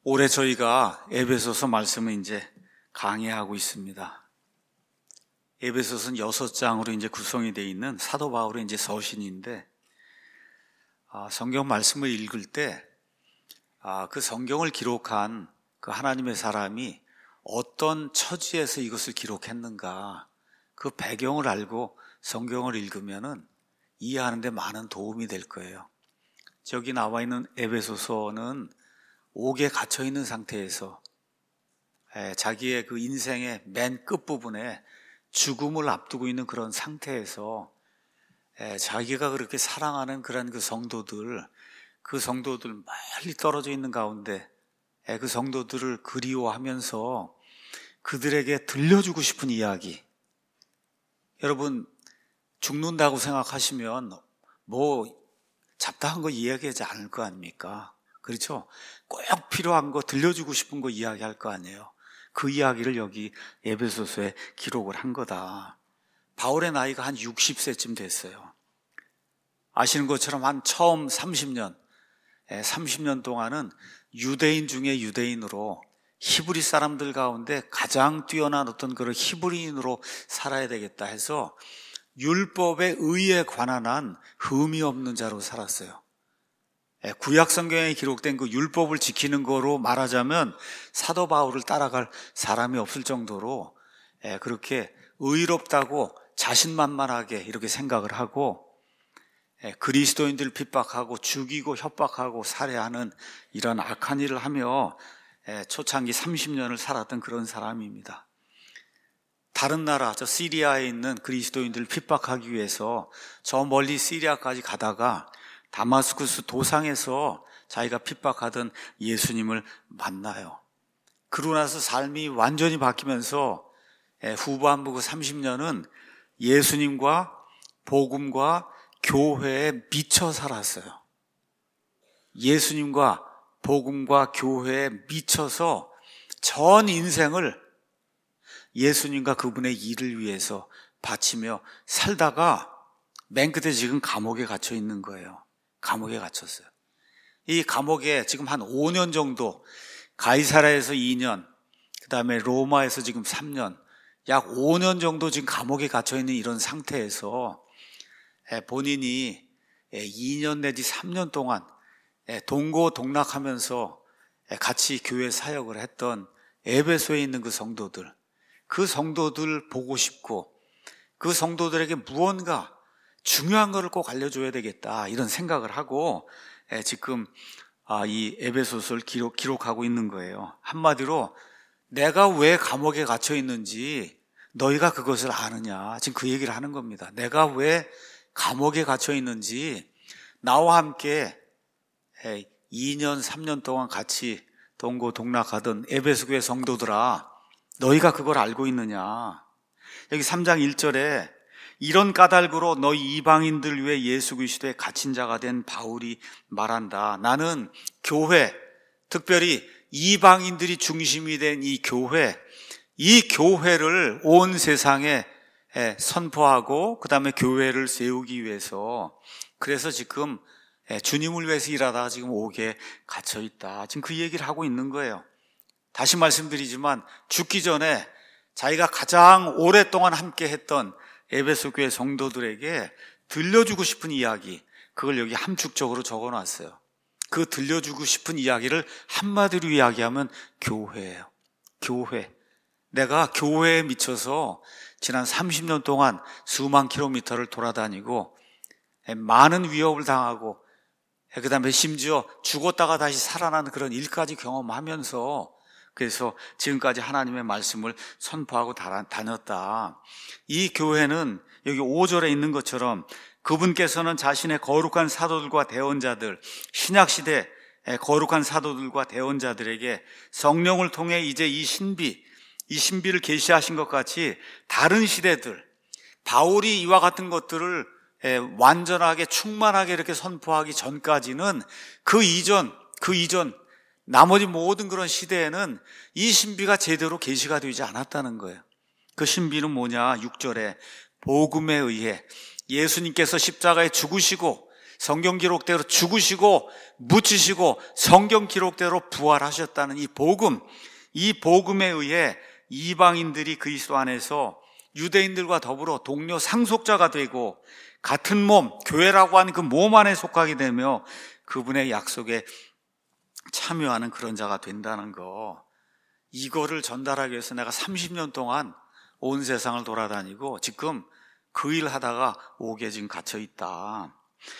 올해 저희가 에베소서 말씀을 이제 강의하고 있습니다. 에베소서는 6장으로 이제 구성이 되어 있는 사도 바울의 이제 서신인데, 성경 말씀을 읽을 때, 그 성경을 기록한 그 하나님의 사람이 어떤 처지에서 이것을 기록했는가, 그 배경을 알고 성경을 읽으면은 이해하는 데 많은 도움이 될 거예요. 저기 나와 있는 에베소서는 옥에 갇혀 있는 상태에서 자기의 그 인생의 맨 끝부분에 죽음을 앞두고 있는 그런 상태에서 자기가 그렇게 사랑하는 그런 그 성도들 멀리 떨어져 있는 가운데 그 성도들을 그리워하면서 그들에게 들려주고 싶은 이야기. 여러분, 죽는다고 생각하시면 뭐 잡다한 거 이야기하지 않을 거 아닙니까? 그렇죠? 꼭 필요한 거 들려주고 싶은 거 이야기할 거 아니에요. 그 이야기를 여기 에베소서에 기록을 한 거다. 바울의 나이가 한 60세쯤 됐어요. 아시는 것처럼 한 처음 30년 동안은 유대인 중에 유대인으로 히브리 사람들 가운데 가장 뛰어난 어떤 그런 히브리인으로 살아야 되겠다 해서 율법의 의에 관한 한 흠이 없는 자로 살았어요. 구약 성경에 기록된 그 율법을 지키는 거로 말하자면 사도 바울을 따라갈 사람이 없을 정도로 그렇게 의롭다고 자신만만하게 이렇게 생각을 하고 그리스도인들을 핍박하고 죽이고 협박하고 살해하는 이런 악한 일을 하며 초창기 30년을 살았던 그런 사람입니다. 다른 나라, 저 시리아에 있는 그리스도인들을 핍박하기 위해서 저 멀리 시리아까지 가다가 다마스쿠스 도상에서 자기가 핍박하던 예수님을 만나요. 그러고 나서 삶이 완전히 바뀌면서 후반부 그 30년은 예수님과 복음과 교회에 미쳐 살았어요. 예수님과 복음과 교회에 미쳐서 전 인생을 예수님과 그분의 일을 위해서 바치며 살다가 맨 끝에 지금 감옥에 갇혀 있는 거예요. 감옥에 갇혔어요. 이 감옥에 지금 한 5년 정도, 가이사라에서 2년, 그 다음에 로마에서 지금 3년, 약 5년 정도 지금 감옥에 갇혀 있는 이런 상태에서 본인이 2년 내지 3년 동안 동고동락하면서 같이 교회 사역을 했던 에베소에 있는 그 성도들 보고 싶고 그 성도들에게 무언가 중요한 것을 꼭 알려줘야 되겠다 이런 생각을 하고 지금 이 에베소서를 기록하고 있는 거예요. 한마디로 내가 왜 감옥에 갇혀 있는지 너희가 그것을 아느냐, 지금 그 얘기를 하는 겁니다. 내가 왜 감옥에 갇혀 있는지 나와 함께 2년 3년 동안 같이 동고동락하던 에베소 교회 성도들아, 너희가 그걸 알고 있느냐. 여기 3장 1절에 이런 까닭으로 너희 이방인들 위해 예수 그리스도의 갇힌 자가 된 바울이 말한다. 나는 교회, 특별히 이방인들이 중심이 된 이 교회를 온 세상에 선포하고 그 다음에 교회를 세우기 위해서, 그래서 지금 주님을 위해서 일하다가 지금 옥에 갇혀 있다. 지금 그 얘기를 하고 있는 거예요. 다시 말씀드리지만 죽기 전에 자기가 가장 오랫동안 함께 했던 에베소 교회 성도들에게 들려주고 싶은 이야기, 그걸 여기 함축적으로 적어놨어요. 그 들려주고 싶은 이야기를 한마디로 이야기하면 교회예요. 교회. 내가 교회에 미쳐서 지난 30년 동안 수만 킬로미터를 돌아다니고 많은 위협을 당하고 그 다음에 심지어 죽었다가 다시 살아나는 그런 일까지 경험하면서 그래서 지금까지 하나님의 말씀을 선포하고 다녔다. 이 교회는 여기 5절에 있는 것처럼 그분께서는 자신의 거룩한 사도들과 대언자들, 신약시대 거룩한 사도들과 대언자들에게 성령을 통해 이제 이 신비를 계시하신 것 같이 다른 시대들, 바울이 이와 같은 것들을 완전하게 충만하게 이렇게 선포하기 전까지는 그 이전 나머지 모든 그런 시대에는 이 신비가 제대로 계시가 되지 않았다는 거예요. 그 신비는 뭐냐? 6절에 복음에 의해 예수님께서 십자가에 죽으시고 성경 기록대로 죽으시고 묻히시고 성경 기록대로 부활하셨다는 이 복음, 이 복음에 의해 이방인들이 그리스도 안에서 유대인들과 더불어 동료 상속자가 되고 같은 몸, 교회라고 하는 그 몸 안에 속하게 되며 그분의 약속에 참여하는 그런 자가 된다는 거, 이거를 전달하기 위해서 내가 30년 동안 온 세상을 돌아다니고 지금 그 일 하다가 옥에 지금 갇혀 있다.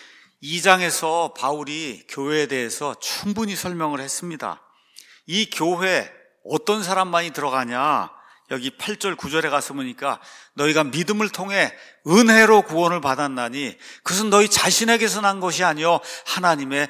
2장에서 바울이 교회에 대해서 충분히 설명을 했습니다. 이 교회 어떤 사람만이 들어가냐? 여기 8절 9절에 가서 보니까 너희가 믿음을 통해 은혜로 구원을 받았나니 그것은 너희 자신에게서 난 것이 아니요 하나님의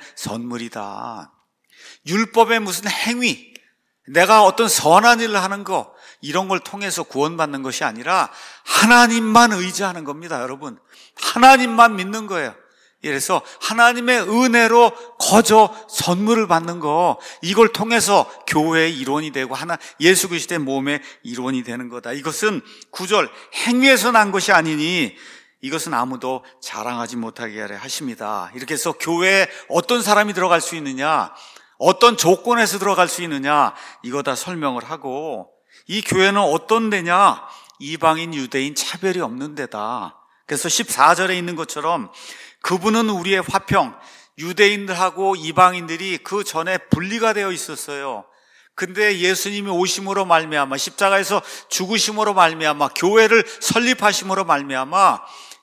선물이다. 율법의 무슨 행위, 내가 어떤 선한 일을 하는 거, 이런 걸 통해서 구원받는 것이 아니라 하나님만 의지하는 겁니다. 여러분, 하나님만 믿는 거예요. 그래서 하나님의 은혜로 거저 선물을 받는 거, 이걸 통해서 교회의 일원이 되고 예수 그리스도의 몸의 일원이 되는 거다. 이것은 9절 행위에서 난 것이 아니니 이것은 아무도 자랑하지 못하게 하려 하십니다. 이렇게 해서 교회에 어떤 사람이 들어갈 수 있느냐, 어떤 조건에서 들어갈 수 있느냐, 이거 다 설명을 하고, 이 교회는 어떤 데냐? 이방인 유대인 차별이 없는 데다. 그래서 14절에 있는 것처럼 그분은 우리의 화평, 유대인들하고 이방인들이 그 전에 분리가 되어 있었어요. 근데 예수님이 오심으로 말미암아, 십자가에서 죽으심으로 말미암아, 교회를 설립하심으로 말미암아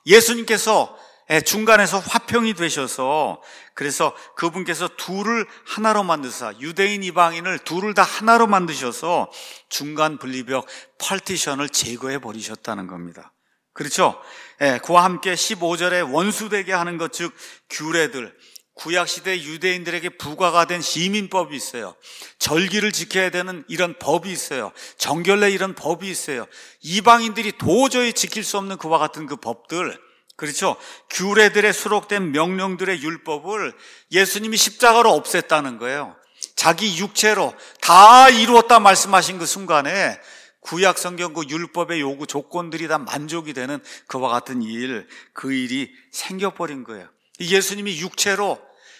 예수님께서 중간에서 화평이 되셔서, 그래서 그분께서 둘을 하나로 만드사, 유대인 이방인을 둘을 다 하나로 만드셔서 중간 분리벽 파티션을 제거해 버리셨다는 겁니다. 그렇죠? 그와 함께 15절에 원수되게 하는 것, 즉 규례들, 구약시대 유대인들에게 부과가 된 시민법이 있어요. 절기를 지켜야 되는 이런 법이 있어요. 정결례 이런 법이 있어요. 이방인들이 도저히 지킬 수 없는 그와 같은 그 법들, 그렇죠? 규례들에 수록된 명령들의 율법을 예수님이 십자가로 없앴다는 거예요. 자기 육체로 다 이루었다 말씀하신 그 순간에 구약 성경 그 율법의 요구 조건들이 다 만족이 되는 그와 같은 일, 그 일이 생겨버린 거예요. 예수님이 육체로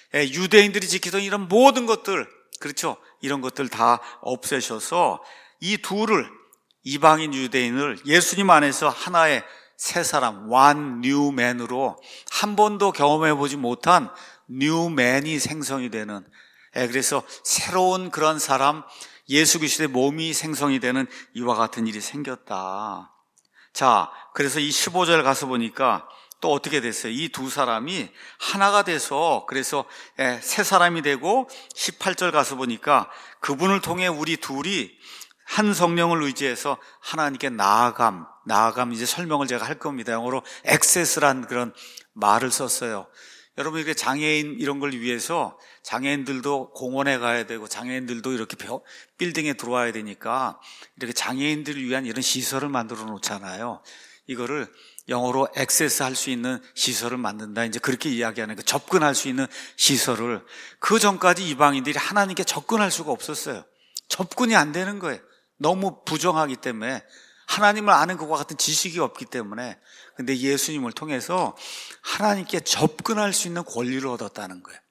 유대인들이 지키던 이런 모든 것들, 그렇죠? 이런 것들 다 없애셔서 이 둘을, 이방인 유대인을 예수님 안에서 하나의 새 사람, one new man으로 한 번도 경험해보지 못한 new man이 생성이 되는, 그래서 새로운 그런 사람, 예수 그리스도의 몸이 생성이 되는 이와 같은 일이 생겼다. 자, 그래서 이 15절 가서 보니까 또 어떻게 됐어요? 이 두 사람이 하나가 돼서, 그래서 새 사람이 되고, 18절 가서 보니까 그분을 통해 우리 둘이 한 성령을 의지해서 하나님께 나아감 이제 설명을 제가 할 겁니다. 영어로 access란 그런 말을 썼어요. 여러분, 이렇게 장애인 이런 걸 위해서 장애인들도 공원에 가야 되고 장애인들도 이렇게 빌딩에 들어와야 되니까 이렇게 장애인들을 위한 이런 시설을 만들어 놓잖아요. 이거를 영어로 액세스 할 수 있는 시설을 만든다, 이제 그렇게 이야기하는 거, 접근할 수 있는 시설을. 그 전까지 이방인들이 하나님께 접근할 수가 없었어요. 접근이 안 되는 거예요. 너무 부정하기 때문에, 하나님을 아는 것과 같은 지식이 없기 때문에. 근데 예수님을 통해서 하나님께 접근할 수 있는 권리를 얻었다는 거예요.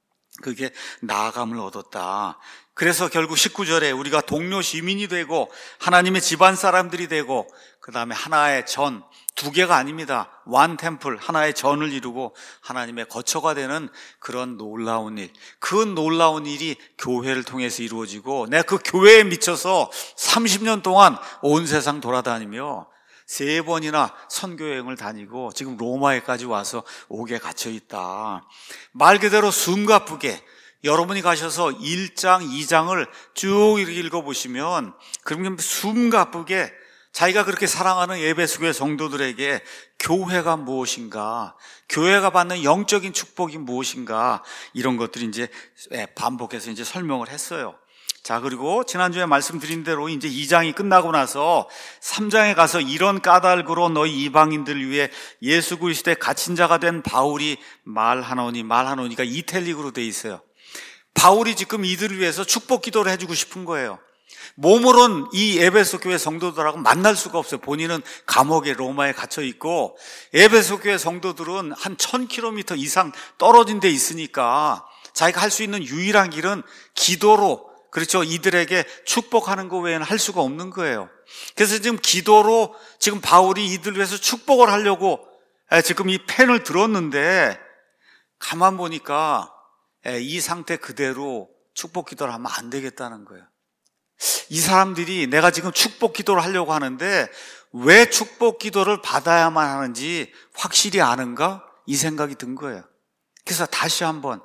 그게 나아감을 얻었다. 그래서 결국 19절에 우리가 동료 시민이 되고 하나님의 집안 사람들이 되고, 그 다음에 하나의 전, 두 개가 아닙니다. one temple, 하나의 전을 이루고 하나님의 거처가 되는 그런 놀라운 일, 그 놀라운 일이 교회를 통해서 이루어지고, 내가 그 교회에 미쳐서 30년 동안 온 세상 돌아다니며 3번이나 선교여행을 다니고 지금 로마에까지 와서 옥에 갇혀있다. 말 그대로 숨가쁘게 여러분이 가셔서 1장, 2장을 쭉 이렇게 읽어보시면, 그러면 숨가쁘게 자기가 그렇게 사랑하는 에베소교회 성도들에게 교회가 무엇인가, 교회가 받는 영적인 축복이 무엇인가, 이런 것들이 이제 반복해서 이제 설명을 했어요. 자, 그리고 지난주에 말씀드린 대로 이제 2장이 끝나고 나서 3장에 가서 이런 까닭으로 너희 이방인들을 위해 예수 그리스도의 갇힌 자가 된 바울이 말하노니가 이탈릭으로 돼 있어요. 바울이 지금 이들을 위해서 축복 기도를 해주고 싶은 거예요. 몸으로는 이 에베소 교회 성도들하고 만날 수가 없어요. 본인은 감옥에 로마에 갇혀 있고 에베소 교회 성도들은 한 1000km 이상 떨어진 데 있으니까 자기가 할 수 있는 유일한 길은 기도로, 그렇죠, 이들에게 축복하는 거 외에는 할 수가 없는 거예요. 그래서 지금 기도로 지금 바울이 이들 위해서 축복을 하려고 지금 이 펜을 들었는데 가만 보니까 이 상태 그대로 축복 기도를 하면 안 되겠다는 거예요. 이 사람들이 내가 지금 축복 기도를 하려고 하는데 왜 축복 기도를 받아야만 하는지 확실히 아는가? 이 생각이 든 거예요. 그래서 다시 한번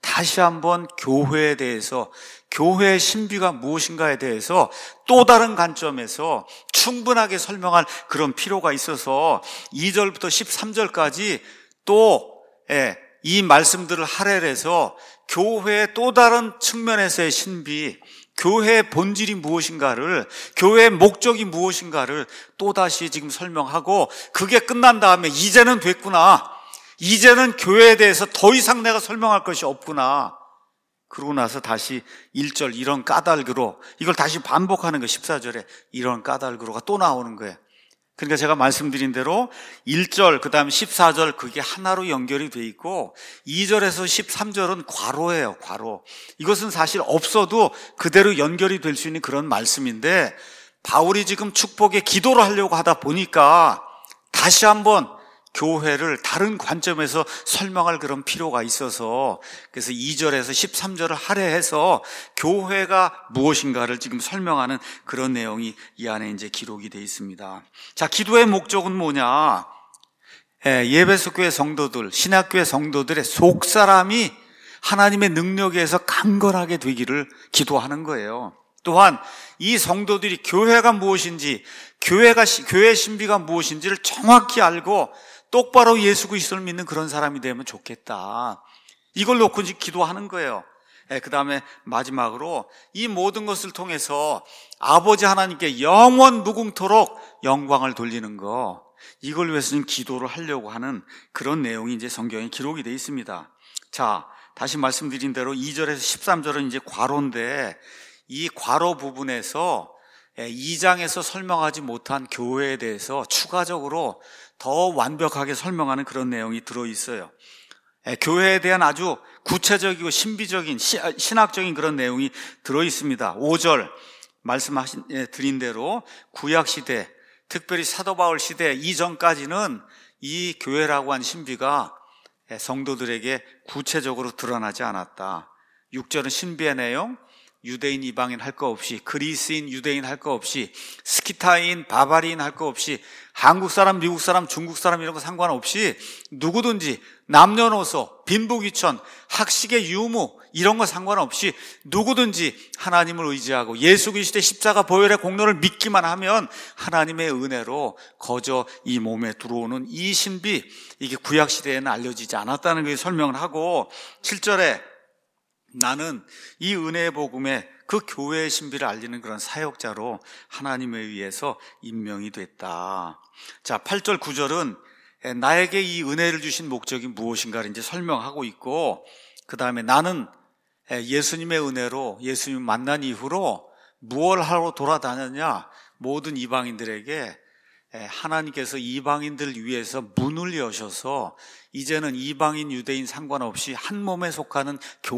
교회에 대해서, 교회의 신비가 무엇인가에 대해서 또 다른 관점에서 충분하게 설명할 그런 필요가 있어서 2절부터 13절까지 또 이 말씀들을 할애해서 교회의 또 다른 측면에서의 신비, 교회의 본질이 무엇인가를, 교회의 목적이 무엇인가를 또다시 지금 설명하고, 그게 끝난 다음에 이제는 됐구나, 이제는 교회에 대해서 더 이상 내가 설명할 것이 없구나, 그러고 나서 다시 1절 이런 까닭으로, 이걸 다시 반복하는 거예요. 14절에 이런 까닭으로가 또 나오는 거예요. 그러니까 제가 말씀드린 대로 1절 그 다음에 14절 그게 하나로 연결이 돼 있고 2절에서 13절은 괄호예요. 괄호. 이것은 사실 없어도 그대로 연결이 될 수 있는 그런 말씀인데, 바울이 지금 축복의 기도를 하려고 하다 보니까 다시 한번 교회를 다른 관점에서 설명할 그런 필요가 있어서, 그래서 2절에서 13절을 할애해서 교회가 무엇인가를 지금 설명하는 그런 내용이 이 안에 이제 기록이 되어 있습니다. 자, 기도의 목적은 뭐냐? 예배소 교회 성도들, 신학교회 성도들의 속사람이 하나님의 능력에 의해서 강건하게 되기를 기도하는 거예요. 또한 이 성도들이 교회가 무엇인지, 교회의 신비가 무엇인지를 정확히 알고 똑바로 예수 그리스도를 믿는 그런 사람이 되면 좋겠다. 이걸 놓고 이제 기도하는 거예요. 그 다음에 마지막으로 이 모든 것을 통해서 아버지 하나님께 영원 무궁토록 영광을 돌리는 거, 이걸 위해서 지금 기도를 하려고 하는 그런 내용이 이제 성경에 기록이 되어 있습니다. 자, 다시 말씀드린 대로 2절에서 13절은 이제 괄호인데, 이 괄호 부분에서 2장에서 설명하지 못한 교회에 대해서 추가적으로 더 완벽하게 설명하는 그런 내용이 들어있어요. 교회에 대한 아주 구체적이고 신비적인 신학적인 그런 내용이 들어있습니다. 5절 말씀드린 대로 구약시대, 특별히 사도 바울 시대 이전까지는 이 교회라고 한 신비가 성도들에게 구체적으로 드러나지 않았다. 6절은 신비의 내용, 유대인 이방인 할 거 없이, 그리스인 유대인 할 거 없이, 스키타인 바바리인 할 거 없이, 한국 사람 미국 사람 중국 사람 이런 거 상관없이 누구든지 남녀노소 빈부귀천 학식의 유무 이런 거 상관없이 누구든지 하나님을 의지하고 예수 그리스도의 십자가 보혈의 공로를 믿기만 하면 하나님의 은혜로 거저 이 몸에 들어오는 이 신비, 이게 구약시대에는 알려지지 않았다는 걸 설명을 하고, 7절에 나는 이 은혜의 복음에 그 교회의 신비를 알리는 그런 사역자로 하나님에 의해서 임명이 됐다. 자, 8절 9절은 나에게 이 은혜를 주신 목적이 무엇인가를 이제 설명하고 있고, 그 다음에 나는 예수님의 은혜로, 예수님 만난 이후로 무엇을 하러 돌아다녔냐? 모든 이방인들에게 하나님께서 이방인들 위해서 문을 여셔서 이제는 이방인 유대인 상관없이 한 몸에 속하는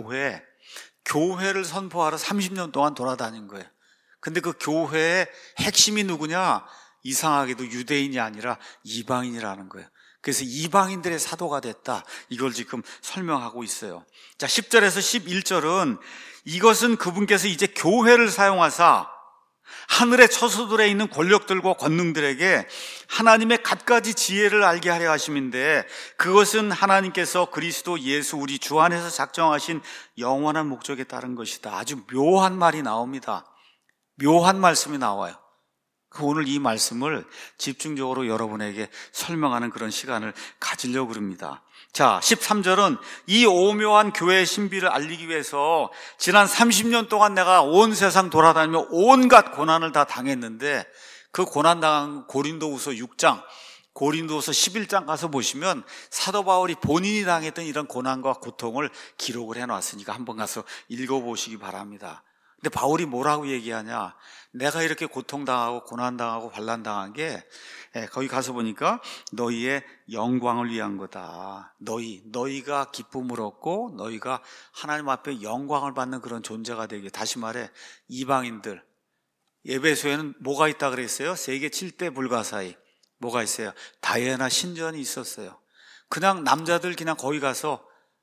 교회를 선포하러 30년 동안 돌아다닌 거예요. 근데 그 교회의 핵심이 누구냐? 이상하게도 유대인이 아니라 이방인이라는 거예요. 그래서 이방인들의 사도가 됐다. 이걸 지금 설명하고 있어요. 자, 10절에서 11절은 이것은 그분께서 이제 교회를 사용하사 하늘의 처소들에 있는 권력들과 권능들에게 하나님의 갖가지 지혜를 알게 하려 하심인데, 그것은 하나님께서 그리스도 예수 우리 주 안에서 작정하신 영원한 목적에 따른 것이다. 아주 묘한 말이 나옵니다. 묘한 말씀이 나와요. 오늘 이 말씀을 집중적으로 여러분에게 설명하는 그런 시간을 가지려고 합니다. 자, 13절은 이 오묘한 교회의 신비를 알리기 위해서 지난 30년 동안 내가 온 세상 돌아다니며 온갖 고난을 다 당했는데, 그 고난당한 고린도후서 6장, 고린도후서 11장 가서 보시면 사도 바울이 본인이 당했던 이런 고난과 고통을 기록을 해놨으니까 한번 가서 읽어보시기 바랍니다. 근데 바울이 뭐라고 얘기하냐? 내가 이렇게 고통당하고 고난당하고 환난당한 게 거기 가서 보니까 너희의 영광을 위한 거다. 너희가 기쁨을 얻고 너희가 하나님 앞에 영광을 받는 그런 존재가 되게. 다시 말해 이방인들, 에베소에는 뭐가 있다 그랬어요? 세계 7대 불가사의 뭐가 있어요? 다이애나 신전이 있었어요. 그냥 남자들 그냥 거기 가서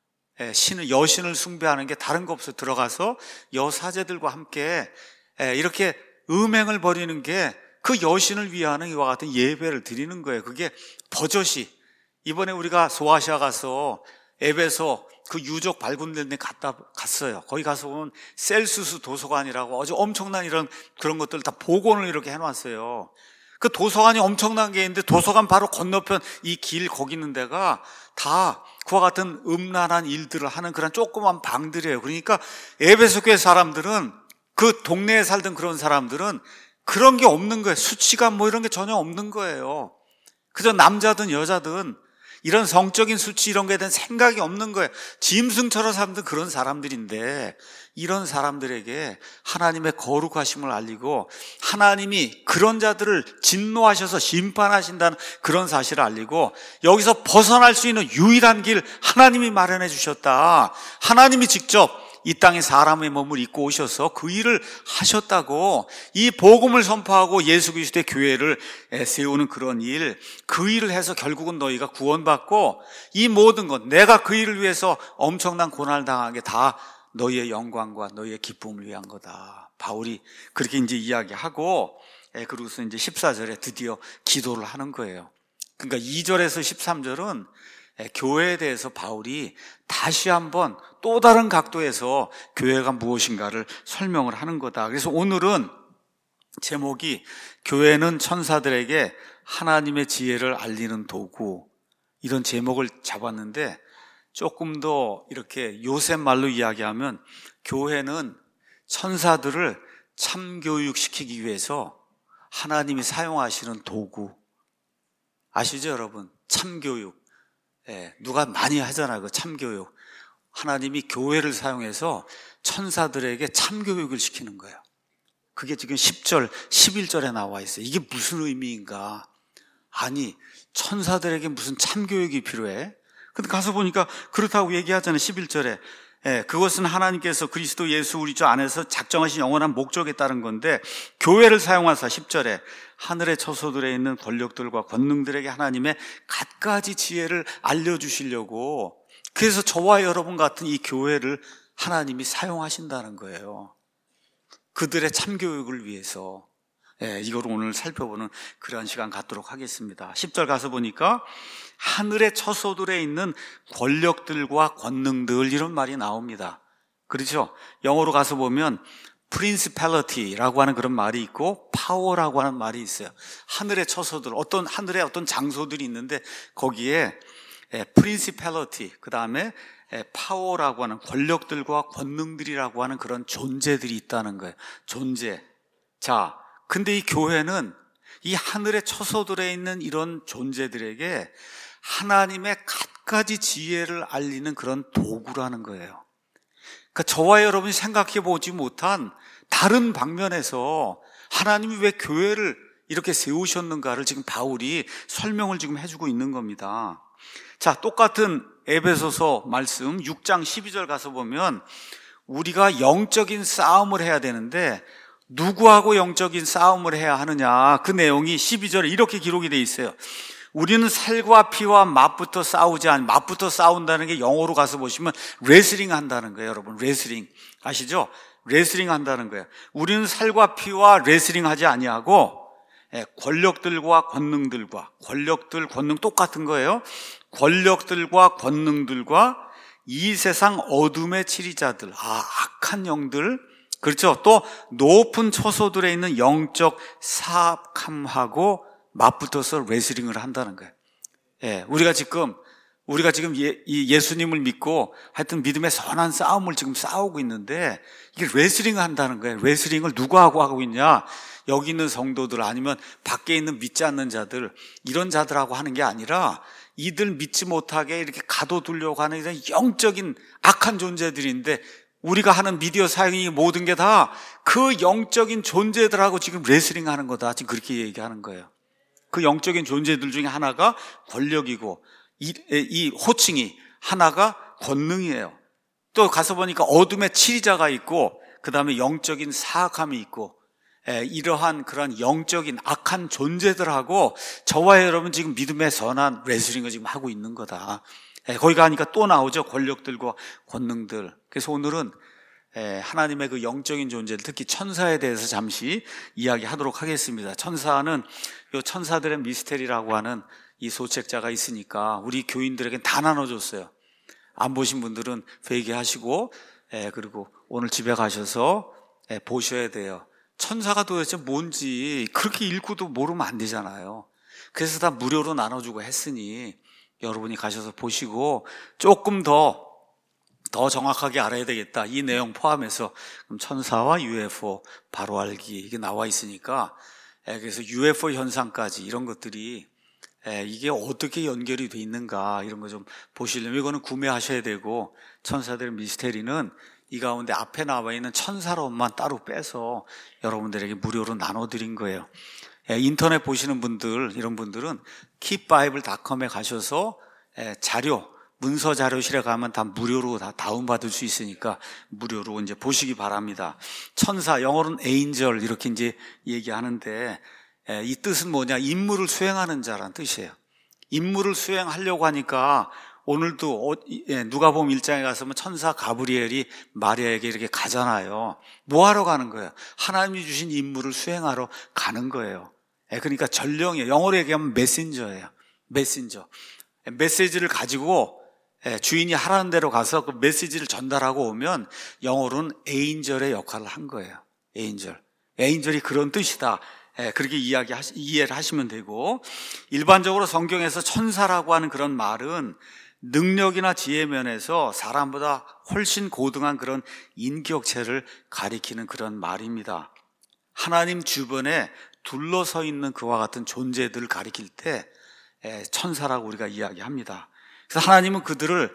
여신을 숭배하는 게 다른 거 없어. 들어가서 여사제들과 함께 이렇게 음행을 벌이는 게 그 여신을 위하는 이와 같은 예배를 드리는 거예요. 그게 버젓이. 이번에 우리가 소아시아 가서 에베소 그 유적 발굴된 데 갔어요. 거기 가서 보면 셀수스 도서관이라고 아주 엄청난 그런 것들 다 복원을 이렇게 해놨어요. 그 도서관이 엄청난 게 있는데 도서관 바로 건너편 이 길 거기 있는 데가 다 그와 같은 음란한 일들을 하는 그런 조그만 방들이에요. 그러니까 에베소 교회 사람들은, 그 동네에 살던 그런 사람들은 그런 게 없는 거예요. 수치감 뭐 이런 게 전혀 없는 거예요. 그저 남자든 여자든 이런 성적인 수치 이런 거에 대한 생각이 없는 거예요. 짐승처럼 사람들 그런 사람들인데, 이런 사람들에게 하나님의 거룩하심을 알리고 하나님이 그런 자들을 진노하셔서 심판하신다는 그런 사실을 알리고, 여기서 벗어날 수 있는 유일한 길 하나님이 마련해 주셨다. 하나님이 직접 이 땅에 사람의 몸을 입고 오셔서 그 일을 하셨다고, 이 복음을 선포하고 예수 그리스도의 교회를 세우는 그런 일, 그 일을 해서 결국은 너희가 구원받고, 이 모든 것, 내가 그 일을 위해서 엄청난 고난을 당한 게 다 너희의 영광과 너희의 기쁨을 위한 거다. 바울이 그렇게 이제 이야기하고, 그러고서 이제 14절에 드디어 기도를 하는 거예요. 그러니까 2절에서 13절은 교회에 대해서 바울이 다시 한번 또 다른 각도에서 교회가 무엇인가를 설명을 하는 거다. 그래서 오늘은 제목이 교회는 천사들에게 하나님의 지혜를 알리는 도구, 이런 제목을 잡았는데, 조금 더 이렇게 요새 말로 이야기하면 교회는 천사들을 참교육시키기 위해서 하나님이 사용하시는 도구. 아시죠 여러분? 참교육. 누가 많이 하잖아요. 그 참교육. 하나님이 교회를 사용해서 천사들에게 참교육을 시키는 거예요. 그게 지금 10절, 11절에 나와 있어요. 이게 무슨 의미인가? 아니, 천사들에게 무슨 참교육이 필요해? 근데 가서 보니까 그렇다고 얘기하잖아요. 11절에. 그것은 하나님께서 그리스도 예수 우리 주 안에서 작정하신 영원한 목적에 따른 건데, 교회를 사용하사 10절에 하늘의 처소들에 있는 권력들과 권능들에게 하나님의 갖가지 지혜를 알려주시려고, 그래서 저와 여러분 같은 이 교회를 하나님이 사용하신다는 거예요. 그들의 참교육을 위해서. 이걸 오늘 살펴보는 그러한 시간 갖도록 하겠습니다. 10절 가서 보니까 하늘의 처소들에 있는 권력들과 권능들, 이런 말이 나옵니다. 그렇죠? 영어로 가서 보면 principality라고 하는 그런 말이 있고 power라고 하는 말이 있어요. 하늘의 처소들, 하늘의 어떤 장소들이 있는데 거기에 principality, 그 다음에 power라고 하는 권력들과 권능들이라고 하는 그런 존재들이 있다는 거예요. 존재. 자, 근데 이 교회는 이 하늘의 처소들에 있는 이런 존재들에게 하나님의 갖가지 지혜를 알리는 그런 도구라는 거예요. 그러니까 저와 여러분이 생각해 보지 못한 다른 방면에서 하나님이 왜 교회를 이렇게 세우셨는가를 지금 바울이 설명을 지금 해주고 있는 겁니다. 자, 똑같은 에베소서 말씀 6장 12절 가서 보면 우리가 영적인 싸움을 해야 되는데 누구하고 영적인 싸움을 해야 하느냐, 그 내용이 12절에 이렇게 기록이 되어 있어요. 우리는 살과 피와 맞부터 맞부터 싸운다는 게 영어로 가서 보시면 레슬링 한다는 거예요. 여러분, 레슬링 아시죠? 레슬링 한다는 거예요. 우리는 살과 피와 레슬링 하지 아니하고 권력들과 권능들과, 권력들 권능 똑같은 거예요. 권력들과 권능들과 이 세상 어둠의 치리자들, 악한 영들, 그렇죠? 또 높은 처소들에 있는 영적 사악함하고 맞붙어서 레슬링을 한다는 거예요. 우리가 지금 예수님을 믿고 하여튼 믿음의 선한 싸움을 지금 싸우고 있는데 이게 레슬링을 한다는 거예요. 레슬링을 누가 하고 있냐? 여기 있는 성도들 아니면 밖에 있는 믿지 않는 자들, 이런 자들하고 하는 게 아니라 이들 믿지 못하게 이렇게 가둬두려고 하는 이런 영적인 악한 존재들인데 우리가 하는 미디어 사용이 모든 게 다 그 영적인 존재들하고 지금 레슬링 하는 거다. 지금 그렇게 얘기하는 거예요. 그 영적인 존재들 중에 하나가 권력이고 이 호칭이 하나가 권능이에요. 또 가서 보니까 어둠의 치리자가 있고 그 다음에 영적인 사악함이 있고 이러한 그런 영적인 악한 존재들하고 저와 여러분 지금 믿음의 선한 레슬링을 지금 하고 있는 거다. 거기 가니까 또 나오죠. 권력들과 권능들. 그래서 오늘은 하나님의 그 영적인 존재들, 특히 천사에 대해서 잠시 이야기하도록 하겠습니다. 천사는 이 천사들의 미스테리라고 하는 이 소책자가 있으니까 우리 교인들에게 다 나눠줬어요. 안 보신 분들은 회개하시고 그리고 오늘 집에 가셔서 보셔야 돼요. 천사가 도대체 뭔지 그렇게 읽고도 모르면 안 되잖아요. 그래서 다 무료로 나눠주고 했으니 여러분이 가셔서 보시고 조금 더 정확하게 알아야 되겠다. 이 내용 포함해서 그럼 천사와 UFO 바로 알기 이게 나와 있으니까 그래서 UFO 현상까지 이런 것들이 이게 어떻게 연결이 돼 있는가 이런 거 좀 보시려면 이거는 구매하셔야 되고 천사들의 미스테리는 이 가운데 앞에 나와 있는 천사론만 따로 빼서 여러분들에게 무료로 나눠드린 거예요. 인터넷 보시는 분들 이런 분들은 keepbible.com에 가셔서 자료 문서 자료실에 가면 다 무료로 다 다운받을 수 있으니까 무료로 이제 보시기 바랍니다. 천사, 영어로는 angel 이렇게 이제 얘기하는데 이 뜻은 뭐냐? 임무를 수행하는 자라는 뜻이에요. 임무를 수행하려고 하니까 오늘도 누가복음 1장에 가서 천사 가브리엘이 마리아에게 이렇게 가잖아요. 뭐 하러 가는 거예요? 하나님이 주신 임무를 수행하러 가는 거예요. 그러니까 전령이에요. 영어로 얘기하면 메신저예요. 메시지를 가지고 주인이 하라는 대로 가서 그 메시지를 전달하고 오면 영어로는 에인절의 역할을 한 거예요. 에인절이 그런 뜻이다. 그렇게 이해를 하시면 되고, 일반적으로 성경에서 천사라고 하는 그런 말은 능력이나 지혜 면에서 사람보다 훨씬 고등한 그런 인격체를 가리키는 그런 말입니다. 하나님 주변에 둘러서 있는 그와 같은 존재들을 가리킬 때 천사라고 우리가 이야기합니다. 그래서 하나님은 그들을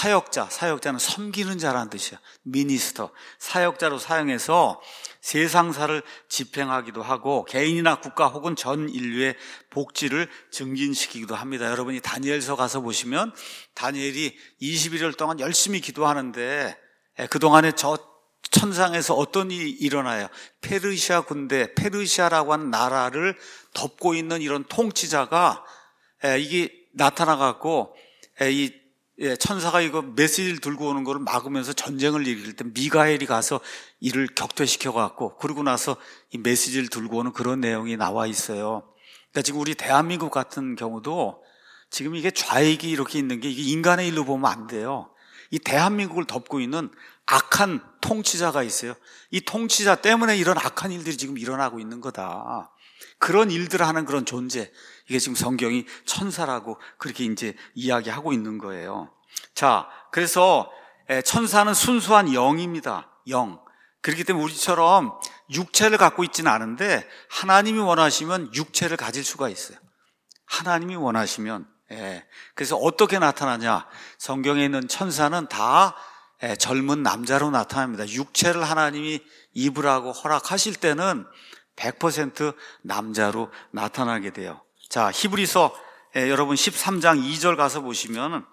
사역자는 섬기는 자라는 뜻이야. 미니스터, 사역자로 사용해서 세상사를 집행하기도 하고 개인이나 국가 혹은 전 인류의 복지를 증진시키기도 합니다. 여러분이 다니엘서 가서 보시면 다니엘이 21일 동안 열심히 기도하는데 그동안에 저 천상에서 어떤 일이 일어나요? 페르시아 군대, 페르시아라고 하는 나라를 덮고 있는 이런 통치자가 이게 나타나갖고 이 천사가 이거 메시지를 들고 오는 거를 막으면서 전쟁을 일으킬 때 미가엘이 가서 이를 격퇴시켜갖고 그러고 나서 이 메시지를 들고 오는 그런 내용이 나와 있어요. 그러니까 지금 우리 대한민국 같은 경우도 지금 이게 좌익이 이렇게 있는 게 이게 인간의 일로 보면 안 돼요. 이 대한민국을 덮고 있는 악한 통치자가 있어요. 이 통치자 때문에 이런 악한 일들이 지금 일어나고 있는 거다. 그런 일들을 하는 그런 존재. 이게 지금 성경이 천사라고 그렇게 이제 이야기하고 있는 거예요. 자, 그래서 천사는 순수한 영입니다. 영. 그렇기 때문에 우리처럼 육체를 갖고 있지는 않은데 하나님이 원하시면 육체를 가질 수가 있어요. 하나님이 원하시면. 그래서 어떻게 나타나냐? 성경에 있는 천사는 다 젊은 남자로 나타납니다. 육체를 하나님이 입으라고 허락하실 때는 100% 남자로 나타나게 돼요. 자, 히브리서 여러분 13장 2절 가서 보시면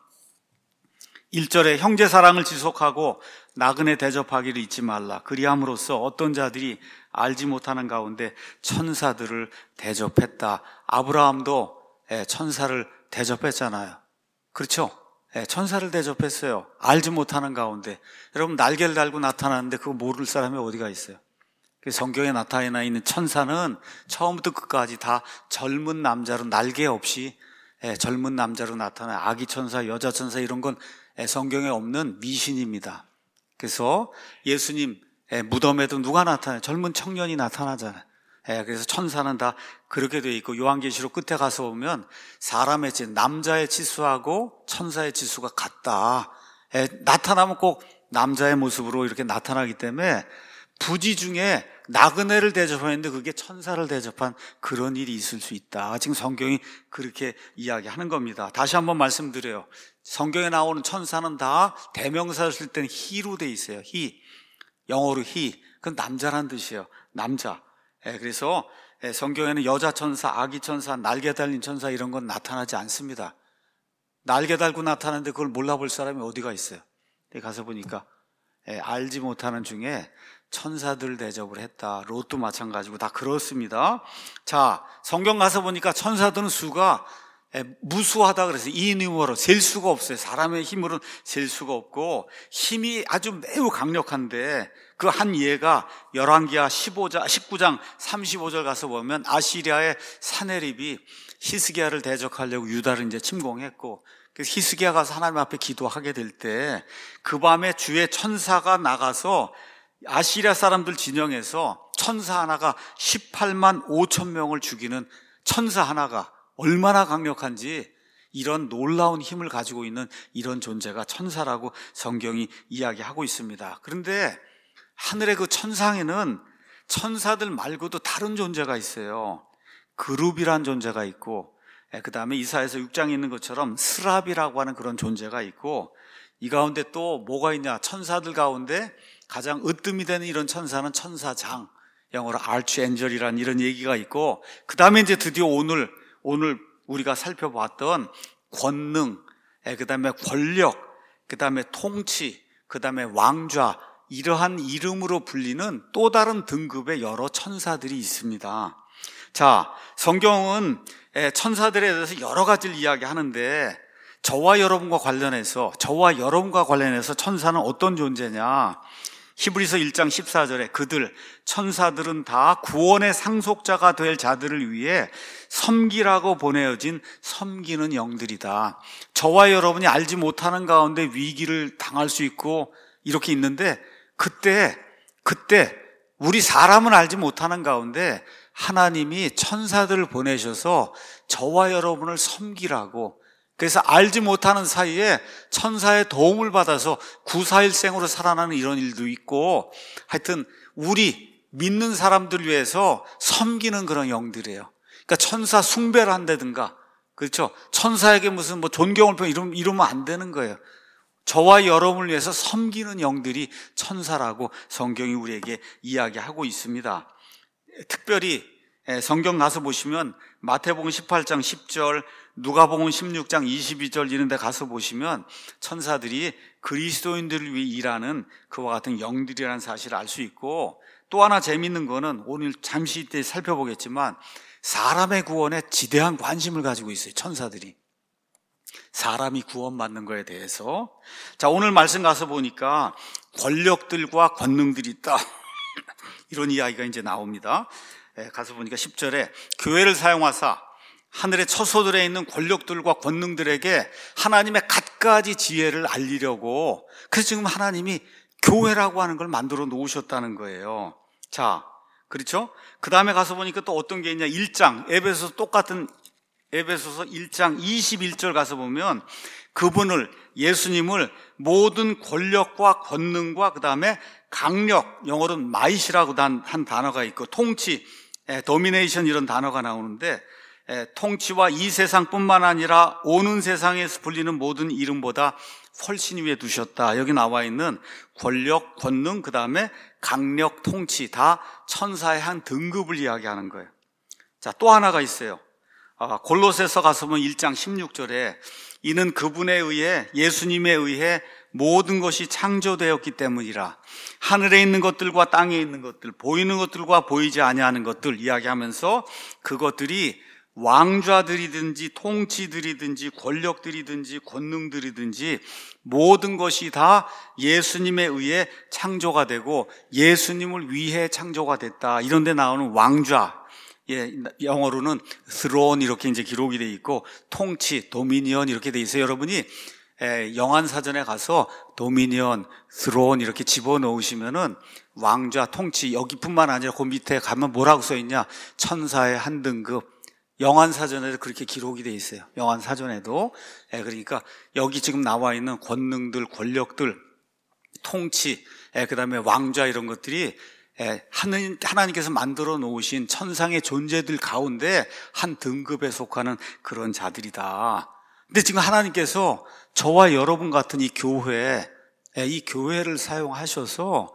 1절에 형제 사랑을 지속하고 나그네 대접하기를 잊지 말라. 그리함으로써 어떤 자들이 알지 못하는 가운데 천사들을 대접했다. 아브라함도 천사를 대접했잖아요. 그렇죠? 천사를 대접했어요. 알지 못하는 가운데. 여러분 날개를 달고 나타나는데 그거 모를 사람이 어디가 있어요? 성경에 나타나 있는 천사는 처음부터 끝까지 다 젊은 남자로 날개 없이 젊은 남자로 나타나요. 아기 천사, 여자 천사 이런 건 성경에 없는 미신입니다. 그래서 예수님 무덤에도 누가 나타나요? 젊은 청년이 나타나잖아요. 그래서 천사는 다 그렇게 되어 있고 요한계시록 끝에 가서 보면 사람의 남자의 치수하고 천사의 치수가 같다. 나타나면 꼭 남자의 모습으로 이렇게 나타나기 때문에 부지 중에 나그네를 대접했는데 그게 천사를 대접한 그런 일이 있을 수 있다. 지금 성경이 그렇게 이야기하는 겁니다. 다시 한번 말씀드려요. 성경에 나오는 천사는 다 대명사를 쓸 때는 히로 돼 있어요. 히. 영어로 he, 그건 남자란 뜻이에요. 남자. 그래서 성경에는 여자 천사, 아기 천사, 날개 달린 천사 이런 건 나타나지 않습니다. 날개 달고 나타나는데 그걸 몰라볼 사람이 어디가 있어요? 가서 보니까 알지 못하는 중에 천사들 대접을 했다. 롯도 마찬가지고 다 그렇습니다. 자, 성경 가서 보니까 천사들은 수가 무수하다 그래서 이뉴머로 셀 수가 없어요. 사람의 힘으로는 셀 수가 없고 힘이 아주 매우 강력한데 그 한 예가 열왕기하 19장 35절 가서 보면 아시리아의 사네립이 히스기야를 대적하려고 유다를 이제 침공했고 히스기야 가서 하나님 앞에 기도하게 될 때 그 밤에 주의 천사가 나가서 아시리아 사람들 진영에서 천사 하나가 18만 5천 명을 죽이는 천사 하나가 얼마나 강력한지 이런 놀라운 힘을 가지고 있는 이런 존재가 천사라고 성경이 이야기하고 있습니다. 그런데 하늘의 그 천상에는 천사들 말고도 다른 존재가 있어요. 그룹이란 존재가 있고 그 다음에 이사야서 6장에 있는 것처럼 스랍이라고 하는 그런 존재가 있고 이 가운데 또 뭐가 있냐, 천사들 가운데 가장 으뜸이 되는 이런 천사는 천사장, 영어로 아치엔젤이라는 이런 얘기가 있고 그 다음에 이제 드디어 오늘 우리가 살펴봤던 권능, 그 다음에 권력, 그 다음에 통치, 그 다음에 왕좌, 이러한 이름으로 불리는 또 다른 등급의 여러 천사들이 있습니다. 자, 성경은 천사들에 대해서 여러 가지를 이야기하는데 저와 여러분과 관련해서 천사는 어떤 존재냐? 히브리서 1장 14절에 그들 천사들은 다 구원의 상속자가 될 자들을 위해 섬기라고 보내어진 섬기는 영들이다. 저와 여러분이 알지 못하는 가운데 위기를 당할 수 있고 이렇게 있는데 그때 우리 사람은 알지 못하는 가운데 하나님이 천사들을 보내셔서 저와 여러분을 섬기라고, 그래서 알지 못하는 사이에 천사의 도움을 받아서 구사일생으로 살아나는 이런 일도 있고 하여튼 우리 믿는 사람들 위해서 섬기는 그런 영들이에요. 그러니까 천사 숭배를 한다든가, 그렇죠? 천사에게 무슨 존경을 이러면 안 되는 거예요. 저와 여러분을 위해서 섬기는 영들이 천사라고 성경이 우리에게 이야기하고 있습니다. 특별히 성경 가서 보시면 마태복음 18장 10절, 누가복음 16장 22절 이런 데 가서 보시면 천사들이 그리스도인들을 위해 일하는 그와 같은 영들이라는 사실을 알 수 있고, 또 하나 재미있는 거는 오늘 잠시 이때 살펴보겠지만 사람의 구원에 지대한 관심을 가지고 있어요. 천사들이 사람이 구원받는 거에 대해서. 자, 오늘 말씀 가서 보니까 권력들과 권능들이 있다 이런 이야기가 이제 나옵니다. 가서 보니까 10절에 교회를 사용하사 하늘의 처소들에 있는 권력들과 권능들에게 하나님의 갖가지 지혜를 알리려고, 그래서 지금 하나님이 교회라고 하는 걸 만들어 놓으셨다는 거예요. 자, 그렇죠? 그 다음에 가서 보니까 또 어떤 게 있냐, 1장 에베소서 1장 21절 가서 보면 그분을, 예수님을 모든 권력과 권능과 그 다음에 강력, 영어로는 마이시라고 한 단어가 있고 통치, 도미네이션 이런 단어가 나오는데 통치와 이 세상뿐만 아니라 오는 세상에서 불리는 모든 이름보다 훨씬 위에 두셨다. 여기 나와 있는 권력, 권능, 그 다음에 강력, 통치 다 천사의 한 등급을 이야기하는 거예요. 자, 또 하나가 있어요. 골로새서 가서 보면 1장 16절에 이는 그분에 의해, 예수님에 의해 모든 것이 창조되었기 때문이라. 하늘에 있는 것들과 땅에 있는 것들, 보이는 것들과 보이지 아니하는 것들 이야기하면서 그것들이 왕좌들이든지 통치들이든지 권력들이든지 권능들이든지 모든 것이 다 예수님에 의해 창조가 되고 예수님을 위해 창조가 됐다. 이런 데 나오는 왕좌, 영어로는 throne 이렇게 이제 기록이 돼 있고 통치, 도미니언 이렇게 돼 있어요. 여러분이 영안사전에 가서 도미니언, throne 이렇게 집어넣으시면은 왕좌, 통치 여기뿐만 아니라 그 밑에 가면 뭐라고 써 있냐? 천사의 한 등급. 영안사전에도 그렇게 기록이 돼 있어요. 영안사전에도. 그러니까 여기 지금 나와 있는 권능들, 권력들, 통치, 그 다음에 왕좌 이런 것들이 하나님께서 만들어 놓으신 천상의 존재들 가운데 한 등급에 속하는 그런 자들이다. 근데 지금 하나님께서 저와 여러분 같은 이 교회를 사용하셔서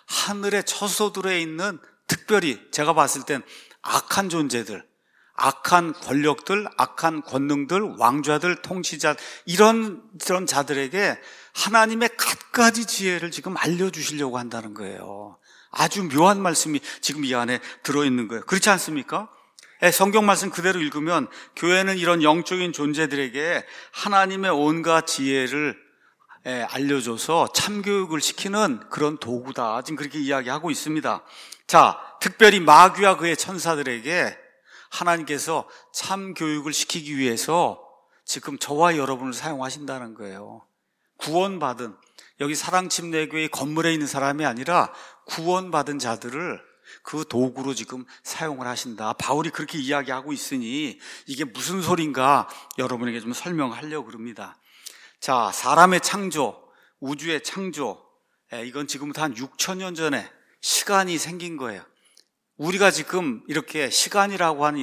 하늘의 처소들에 있는 특별히 제가 봤을 땐 악한 존재들, 악한 권력들, 악한 권능들, 왕좌들, 통치자 이런 자들에게 하나님의 갖가지 지혜를 지금 알려주시려고 한다는 거예요. 아주 묘한 말씀이 지금 이 안에 들어있는 거예요. 그렇지 않습니까? 성경 말씀 그대로 읽으면 교회는 이런 영적인 존재들에게 하나님의 온갖 지혜를 알려줘서 참교육을 시키는 그런 도구다. 지금 그렇게 이야기하고 있습니다. 자, 특별히 마귀와 그의 천사들에게 하나님께서 참교육을 시키기 위해서 지금 저와 여러분을 사용하신다는 거예요. 구원받은, 여기 사랑침례교회 건물에 있는 사람이 아니라 구원받은 자들을 그 도구로 지금 사용을 하신다. 바울이 그렇게 이야기하고 있으니 이게 무슨 소린가 여러분에게 좀 설명하려고 그럽니다. 자, 사람의 창조, 우주의 창조, 이건 지금부터 한 6,000년 전에 시간이 생긴 거예요. 우리가 지금 이렇게 시간이라고 하는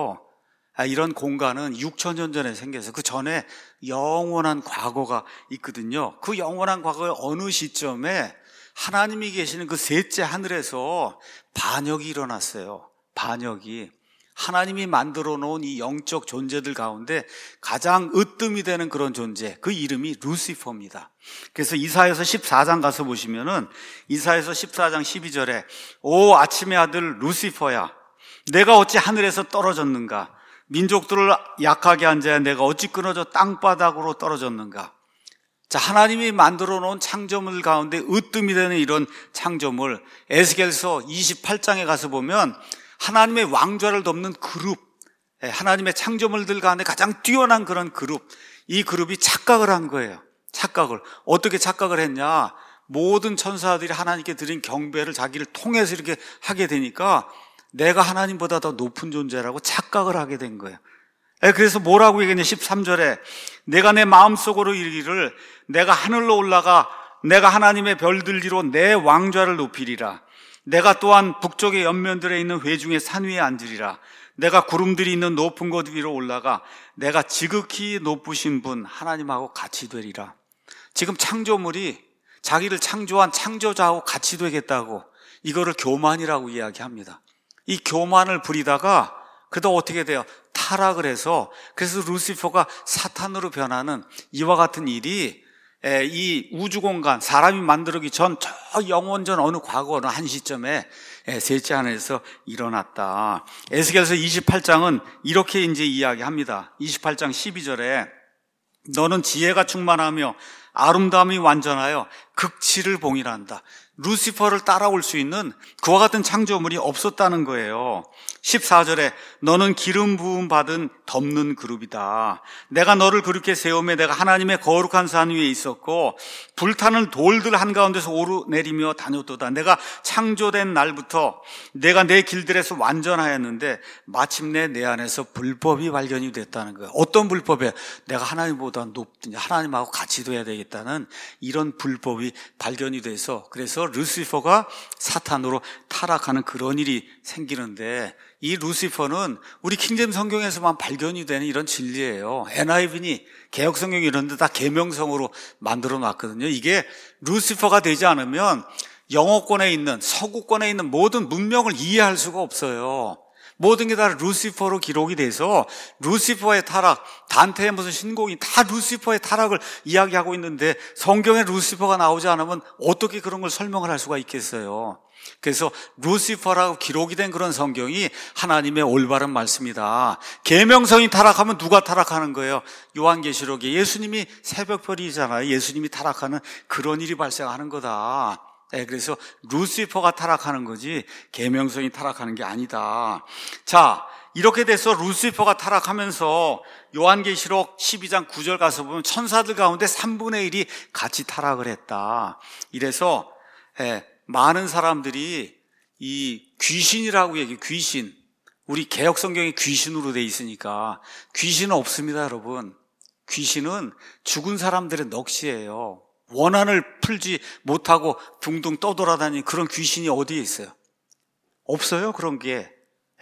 이런 공간은 6,000년 전에 생겨서 그 전에 영원한 과거가 있거든요. 그 영원한 과거의 어느 시점에 하나님이 계시는 그 셋째 하늘에서 반역이 일어났어요. 반역이. 하나님이 만들어 놓은 이 영적 존재들 가운데 가장 으뜸이 되는 그런 존재, 그 이름이 루시퍼입니다. 그래서 이사야서 14장 가서 보시면은 이사야서 14장 12절에 오 아침의 아들 루시퍼야, 내가 어찌 하늘에서 떨어졌는가? 민족들을 약하게 한 자야, 내가 어찌 끊어져 땅바닥으로 떨어졌는가? 자, 하나님이 만들어 놓은 창조물 가운데 으뜸이 되는 이런 창조물, 에스겔서 28장에 가서 보면 하나님의 왕좌를 덮는 그룹, 하나님의 창조물들 가운데 가장 뛰어난 그런 그룹, 이 그룹이 착각을 한 거예요. 착각을. 어떻게 착각을 했냐? 모든 천사들이 하나님께 드린 경배를 자기를 통해서 이렇게 하게 되니까 내가 하나님보다 더 높은 존재라고 착각을 하게 된 거예요. 그래서 뭐라고 얘기했냐? 13절에 내가 내 마음속으로 이르기를 내가 하늘로 올라가 내가 하나님의 별들 위로 내 왕좌를 높이리라. 내가 또한 북쪽의 옆면들에 있는 회중의 산 위에 앉으리라. 내가 구름들이 있는 높은 곳 위로 올라가 내가 지극히 높으신 분 하나님하고 같이 되리라. 지금 창조물이 자기를 창조한 창조자하고 같이 되겠다고 이거를 교만이라고 이야기합니다. 이 교만을 부리다가 그러다 어떻게 돼요? 타락을 해서, 그래서 루시퍼가 사탄으로 변하는 이와 같은 일이 이 우주공간, 사람이 만들기 전 저 영원전 어느 과거 어느 한 시점에 셋째 하늘에서 일어났다. 에스겔서 28장은 이렇게 이제 이야기합니다. 28장 12절에 너는 지혜가 충만하며 아름다움이 완전하여 극치를 봉인한다. 루시퍼를 따라올 수 있는 그와 같은 창조물이 없었다는 거예요. 14절에 너는 기름 부음 받은 덮는 그룹이다. 내가 너를 그렇게 세우며 내가 하나님의 거룩한 산 위에 있었고 불타는 돌들 한가운데서 오르내리며 다녔도다. 내가 창조된 날부터 내가 내 길들에서 완전하였는데 마침내 내 안에서 불법이 발견이 됐다는 거예요. 어떤 불법이에요? 내가 하나님보다 높든 하나님하고 같이 돼야 되겠다는 이런 불법이 발견이 돼서, 그래서 루시퍼가 사탄으로 타락하는 그런 일이 생기는데, 이 루시퍼는 우리 킹제임 성경에서만 발견이 되는 이런 진리예요. NIV니 개혁성경이 이런 데 다 계명성으로 만들어 놨거든요. 이게 루시퍼가 되지 않으면 영어권에 있는, 서구권에 있는 모든 문명을 이해할 수가 없어요. 모든 게 다 루시퍼로 기록이 돼서 루시퍼의 타락, 단테의 무슨 신곡이 다 루시퍼의 타락을 이야기하고 있는데 성경에 루시퍼가 나오지 않으면 어떻게 그런 걸 설명을 할 수가 있겠어요. 그래서 루시퍼라고 기록이 된 그런 성경이 하나님의 올바른 말씀이다. 계명성이 타락하면 누가 타락하는 거예요? 요한계시록에 예수님이 새벽별이잖아요. 예수님이 타락하는 그런 일이 발생하는 거다. 그래서 루시퍼가 타락하는 거지 계명성이 타락하는 게 아니다. 자, 이렇게 돼서 루시퍼가 타락하면서 요한계시록 12장 9절 가서 보면 천사들 가운데 3분의 1이 같이 타락을 했다. 이래서 많은 사람들이 이 귀신이라고 얘기해요. 귀신. 우리 개혁성경이 귀신으로 돼 있으니까 귀신은 없습니다, 여러분. 귀신은 죽은 사람들의 넋이에요. 원한을 풀지 못하고 둥둥 떠돌아다니는 그런 귀신이 어디에 있어요? 없어요, 그런 게.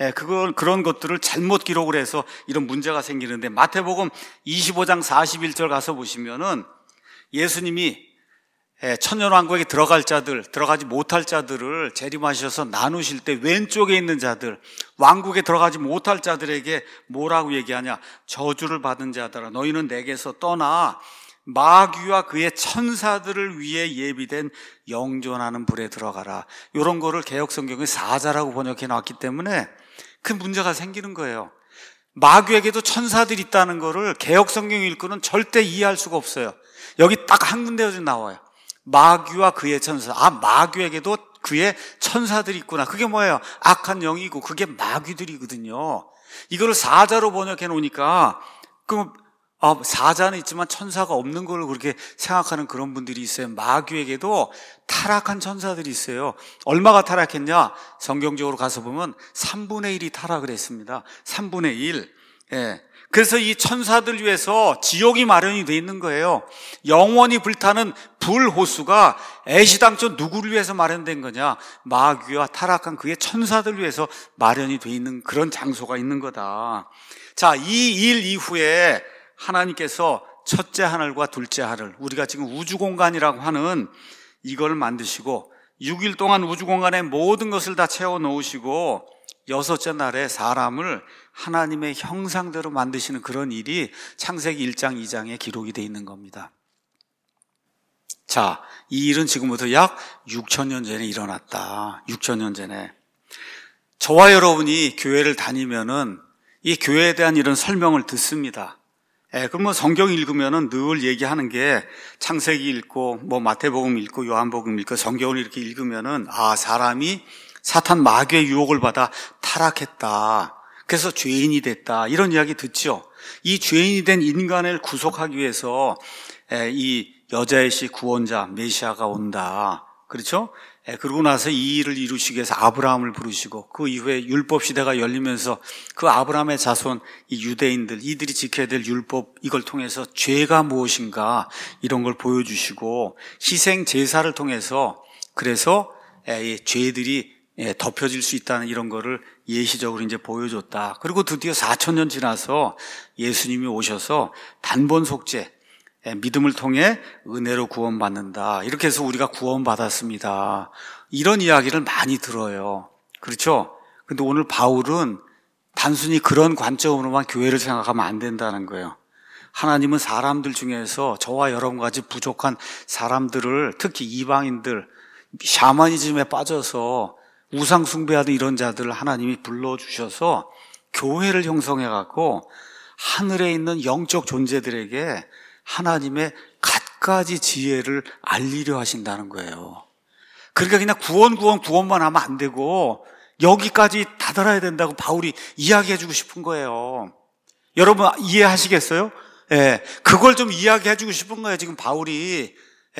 그런 것들을 잘못 기록을 해서 이런 문제가 생기는데, 마태복음 25장 41절 가서 보시면은 예수님이 천년왕국에 들어갈 자들, 들어가지 못할 자들을 재림하셔서 나누실 때 왼쪽에 있는 자들, 왕국에 들어가지 못할 자들에게 뭐라고 얘기하냐? 저주를 받은 자들아, 너희는 내게서 떠나 마귀와 그의 천사들을 위해 예비된 영존하는 불에 들어가라. 이런 거를 개역성경에 사자라고 번역해 놨기 때문에 큰 문제가 생기는 거예요. 마귀에게도 천사들이 있다는 거를 개역성경 읽고는 절대 이해할 수가 없어요. 여기 딱 한 군데에 좀 나와요. 마귀와 그의 천사. 마귀에게도 그의 천사들이 있구나. 그게 뭐예요? 악한 영이고 그게 마귀들이거든요. 이거를 사자로 번역해 놓으니까 그럼 사자는 있지만 천사가 없는 걸 그렇게 생각하는 그런 분들이 있어요. 마귀에게도 타락한 천사들이 있어요. 얼마가 타락했냐? 성경적으로 가서 보면 3분의 1이 타락을 했습니다. 3분의 1. 그래서 이 천사들 위해서 지옥이 마련이 되어 있는 거예요. 영원히 불타는 불호수가 애시당초 누구를 위해서 마련된 거냐? 마귀와 타락한 그의 천사들 위해서 마련이 되어 있는 그런 장소가 있는 거다. 자, 이 일 이후에 하나님께서 첫째 하늘과 둘째 하늘, 우리가 지금 우주공간이라고 하는 이걸 만드시고 6일 동안 우주공간에 모든 것을 다 채워 놓으시고 여섯째 날에 사람을 하나님의 형상대로 만드시는 그런 일이 창세기 1장 2장에 기록이 되어 있는 겁니다. 자, 이 일은 지금부터 약 6,000년 전에 일어났다. 6,000년 전에. 저와 여러분이 교회를 다니면은 이 교회에 대한 이런 설명을 듣습니다. 그러면 성경 읽으면은 늘 얘기하는 게 창세기 읽고 마태복음 읽고 요한복음 읽고 성경을 이렇게 읽으면은 사람이 사탄 마귀의 유혹을 받아 타락했다. 그래서 죄인이 됐다. 이런 이야기 듣죠. 이 죄인이 된 인간을 구속하기 위해서 이 여자의 씨 구원자 메시아가 온다. 그렇죠? 그러고 나서 이 일을 이루시기 위해서 아브라함을 부르시고 그 이후에 율법 시대가 열리면서 그 아브라함의 자손 이 유대인들 이들이 지켜야 될 율법 이걸 통해서 죄가 무엇인가 이런 걸 보여주시고 희생 제사를 통해서 그래서 이 죄들이 덮여질 수 있다는 이런 거를 예시적으로 이제 보여줬다. 그리고 드디어 4,000년 지나서 예수님이 오셔서 단번 속죄 믿음을 통해 은혜로 구원받는다. 이렇게 해서 우리가 구원받았습니다. 이런 이야기를 많이 들어요. 그렇죠? 근데 오늘 바울은 단순히 그런 관점으로만 교회를 생각하면 안 된다는 거예요. 하나님은 사람들 중에서 저와 여러분같이 부족한 사람들을 특히 이방인들, 샤머니즘에 빠져서 우상 숭배하는 이런 자들을 하나님이 불러주셔서 교회를 형성해갖고 하늘에 있는 영적 존재들에게 하나님의 갖가지 지혜를 알리려 하신다는 거예요. 그러니까 그냥 구원만 하면 안 되고 여기까지 다다라야 된다고 바울이 이야기해주고 싶은 거예요. 여러분 이해하시겠어요? 그걸 좀 이야기해주고 싶은 거예요. 지금 바울이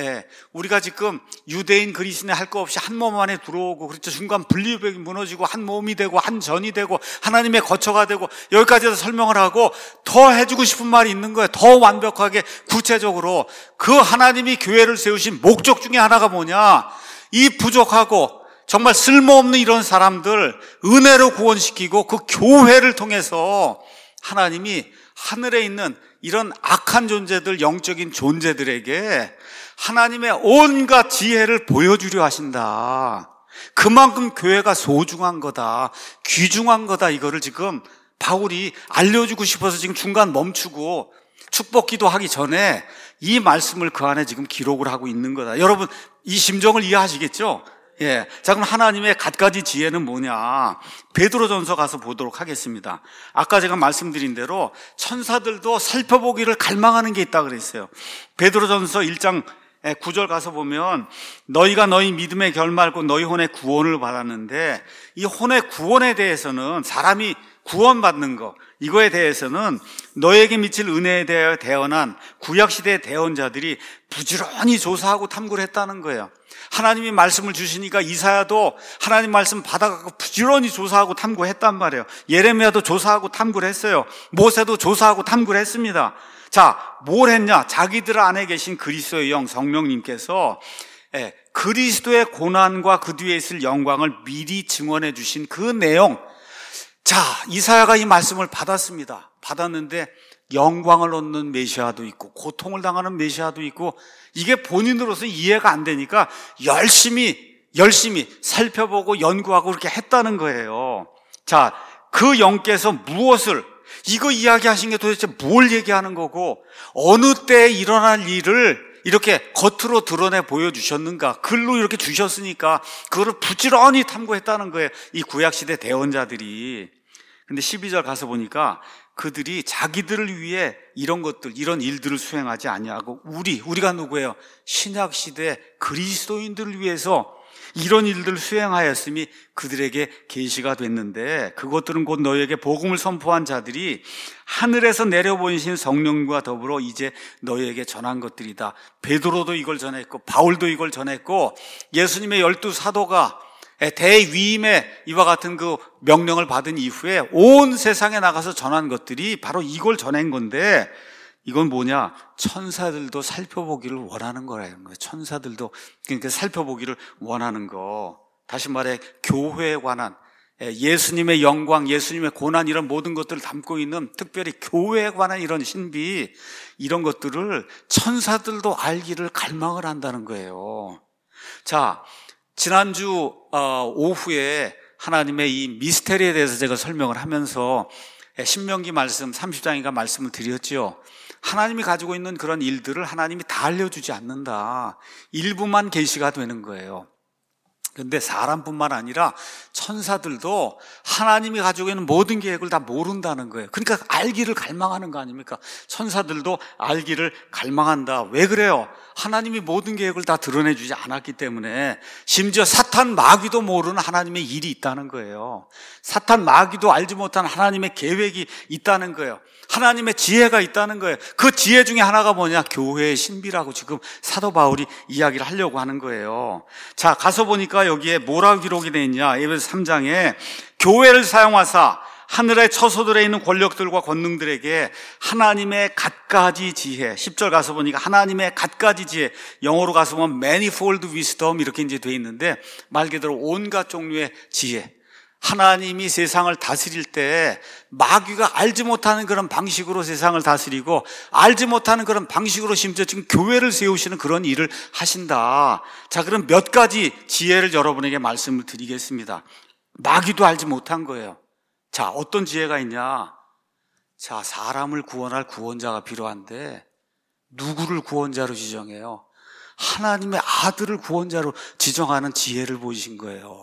우리가 지금 유대인 그리스도인 할 거 없이 한 몸 안에 들어오고 그렇죠. 중간 분리벽이 무너지고 한 몸이 되고 한 전이 되고 하나님의 거처가 되고 여기까지 설명을 하고 더 해주고 싶은 말이 있는 거예요. 더 완벽하게 구체적으로 그 하나님이 교회를 세우신 목적 중에 하나가 뭐냐? 이 부족하고 정말 쓸모없는 이런 사람들 은혜로 구원시키고 그 교회를 통해서 하나님이 하늘에 있는 이런 악한 존재들, 영적인 존재들에게 하나님의 온갖 지혜를 보여주려 하신다. 그만큼 교회가 소중한 거다, 귀중한 거다. 이거를 지금 바울이 알려주고 싶어서 지금 중간 멈추고 축복기도 하기 전에 이 말씀을 그 안에 지금 기록을 하고 있는 거다. 여러분 이 심정을 이해하시겠죠? 자, 그럼 하나님의 갖가지 지혜는 뭐냐? 베드로전서 가서 보도록 하겠습니다. 아까 제가 말씀드린 대로 천사들도 살펴보기를 갈망하는 게 있다 그랬어요. 베드로전서 1장 9절 가서 보면 너희가 너희 믿음의 결말고 너희 혼의 구원을 받았는데 이 혼의 구원에 대해서는 사람이 구원받는 거 이거에 대해서는 너에게 미칠 은혜에 대하여 대언한 구약시대의 대언자들이 부지런히 조사하고 탐구를 했다는 거예요. 하나님이 말씀을 주시니까 이사야도 하나님 말씀 받아갖고 부지런히 조사하고 탐구했단 말이에요. 예레미야도 조사하고 탐구를 했어요. 모세도 조사하고 탐구를 했습니다. 자, 뭘 했냐? 자기들 안에 계신 그리스도의 영 성령님께서 그리스도의 고난과 그 뒤에 있을 영광을 미리 증언해 주신 그 내용. 자, 이사야가 이 말씀을 받았습니다. 받았는데 영광을 얻는 메시아도 있고 고통을 당하는 메시아도 있고, 이게 본인으로서 이해가 안 되니까 열심히 살펴보고 연구하고 그렇게 했다는 거예요. 자, 그 영께서 무엇을, 이거 이야기하신 게 도대체 뭘 얘기하는 거고, 어느 때에 일어날 일을 이렇게 겉으로 드러내 보여주셨는가, 글로 이렇게 주셨으니까 그거를 부지런히 탐구했다는 거예요, 이 구약시대 대언자들이. 근데 12절 가서 보니까 그들이 자기들을 위해 이런 것들, 이런 일들을 수행하지 아니하고 우리가 누구예요? 신약시대 그리스도인들을 위해서 이런 일들을 수행하였음이 그들에게 계시가 됐는데, 그것들은 곧 너희에게 복음을 선포한 자들이 하늘에서 내려보내신 성령과 더불어 이제 너희에게 전한 것들이다. 베드로도 이걸 전했고 바울도 이걸 전했고, 예수님의 12사도가 대위임의 이와 같은 그 명령을 받은 이후에 온 세상에 나가서 전한 것들이 바로 이걸 전한 건데, 이건 뭐냐? 천사들도 살펴보기를 원하는 거라는 거예요. 천사들도 그러니까 살펴보기를 원하는 거. 다시 말해 교회에 관한, 예수님의 영광, 예수님의 고난, 이런 모든 것들을 담고 있는, 특별히 교회에 관한 이런 신비, 이런 것들을 천사들도 알기를 갈망을 한다는 거예요. 자, 지난주 오후에 하나님의 이 미스테리에 대해서 제가 설명을 하면서 신명기 말씀 30장인가 말씀을 드렸죠. 하나님이 가지고 있는 그런 일들을 하나님이 다 알려주지 않는다. 일부만 계시가 되는 거예요. 그런데 사람뿐만 아니라 천사들도 하나님이 가지고 있는 모든 계획을 다 모른다는 거예요. 그러니까 알기를 갈망하는 거 아닙니까? 천사들도 알기를 갈망한다. 왜 그래요? 하나님이 모든 계획을 다 드러내주지 않았기 때문에. 심지어 사탄 마귀도 모르는 하나님의 일이 있다는 거예요. 사탄 마귀도 알지 못한 하나님의 계획이 있다는 거예요. 하나님의 지혜가 있다는 거예요. 그 지혜 중에 하나가 뭐냐? 교회의 신비라고 지금 사도 바울이 이야기를 하려고 하는 거예요. 자, 가서 보니까 여기에 뭐라고 기록이 되어 있냐? 에베소 3장에 교회를 사용하사 하늘의 처소들에 있는 권력들과 권능들에게 하나님의 갖가지 지혜. 10절 가서 보니까 하나님의 갖가지 지혜, 영어로 가서 보면 manifold wisdom 이렇게 이제 되어 있는데, 말 그대로 온갖 종류의 지혜. 하나님이 세상을 다스릴 때 마귀가 알지 못하는 그런 방식으로 세상을 다스리고, 알지 못하는 그런 방식으로 심지어 지금 교회를 세우시는 그런 일을 하신다. 자, 그럼 몇 가지 지혜를 여러분에게 말씀을 드리겠습니다. 마귀도 알지 못한 거예요. 자, 어떤 지혜가 있냐? 자, 사람을 구원할 구원자가 필요한데 누구를 구원자로 지정해요? 하나님의 아들을 구원자로 지정하는 지혜를 보이신 거예요.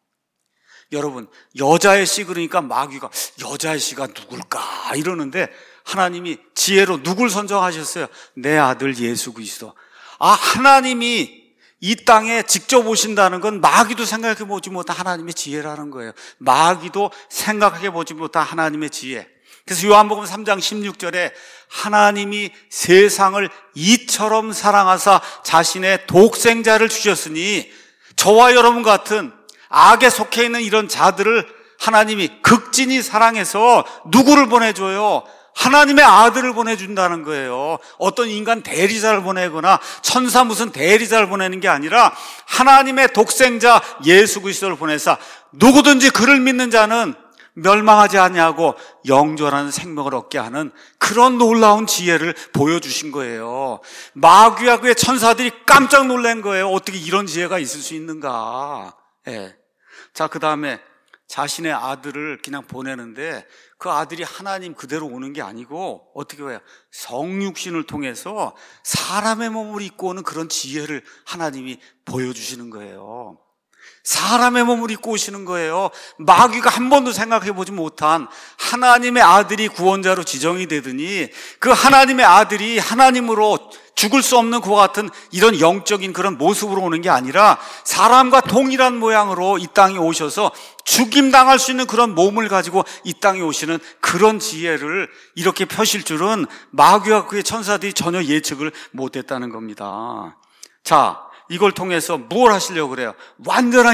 여러분, 여자의 씨 그러니까 마귀가 여자의 씨가 누굴까 이러는데, 하나님이 지혜로 누굴 선정하셨어요? 내 아들 예수 그리스도. 아, 하나님이 이 땅에 직접 오신다는 건 마귀도 생각해 보지 못한 하나님의 지혜라는 거예요. 마귀도 생각해 보지 못한 하나님의 지혜. 그래서 요한복음 3장 16절에 하나님이 세상을 이처럼 사랑하사 자신의 독생자를 주셨으니, 저와 여러분 같은 악에 속해 있는 이런 자들을 하나님이 극진히 사랑해서 누구를 보내줘요? 하나님의 아들을 보내준다는 거예요. 어떤 인간 대리자를 보내거나 천사 무슨 대리자를 보내는 게 아니라 하나님의 독생자 예수 그리스도를 보내사 누구든지 그를 믿는 자는 멸망하지 아니하고 영존하는 생명을 얻게 하는 그런 놀라운 지혜를 보여주신 거예요. 마귀와 그의 천사들이 깜짝 놀란 거예요. 어떻게 이런 지혜가 있을 수 있는가. 예. 자, 그 다음에 자신의 아들을 그냥 보내는데 그 아들이 하나님 그대로 오는 게 아니고 어떻게 해요? 성육신을 통해서 사람의 몸을 입고 오는 그런 지혜를 하나님이 보여주시는 거예요. 사람의 몸을 입고 오시는 거예요. 마귀가 한 번도 생각해 보지 못한 하나님의 아들이 구원자로 지정이 되더니, 그 하나님의 아들이 하나님으로 죽을 수 없는 그와 같은 이런 영적인 그런 모습으로 오는 게 아니라 사람과 동일한 모양으로 이 땅에 오셔서 죽임당할 수 있는 그런 몸을 가지고 이 땅에 오시는 그런 지혜를 이렇게 펴실 줄은 마귀와 그의 천사들이 전혀 예측을 못했다는 겁니다. 자, 이걸 통해서 뭘 하시려고 그래요? 완전한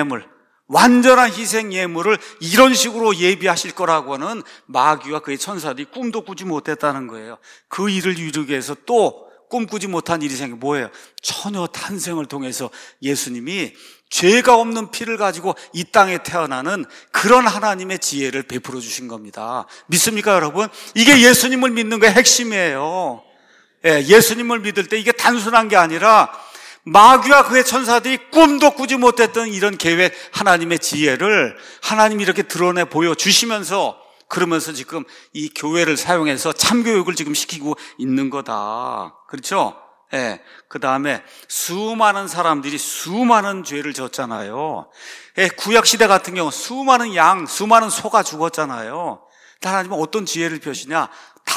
희생 예물을 이런 식으로 예비하실 거라고는 마귀와 그의 천사들이 꿈도 꾸지 못했다는 거예요. 그 일을 이루기 위해서 또 꿈꾸지 못한 일이 생겨. 뭐예요? 처녀 탄생을 통해서 예수님이 죄가 없는 피를 가지고 이 땅에 태어나는 그런 하나님의 지혜를 베풀어 주신 겁니다. 믿습니까, 여러분? 이게 예수님을 믿는 거의 핵심이에요. 예수님을 믿을 때 이게 단순한 게 아니라 마귀와 그의 천사들이 꿈도 꾸지 못했던 이런 계획, 하나님의 지혜를 하나님이 이렇게 드러내 보여주시면서, 그러면서 지금 이 교회를 사용해서 참교육을 지금 시키고 있는 거다. 그렇죠? 그 다음에 수많은 사람들이 수많은 죄를 졌잖아요. 구약시대 같은 경우 수많은 양, 수많은 소가 죽었잖아요. 하나님은 어떤 지혜를 펴시냐?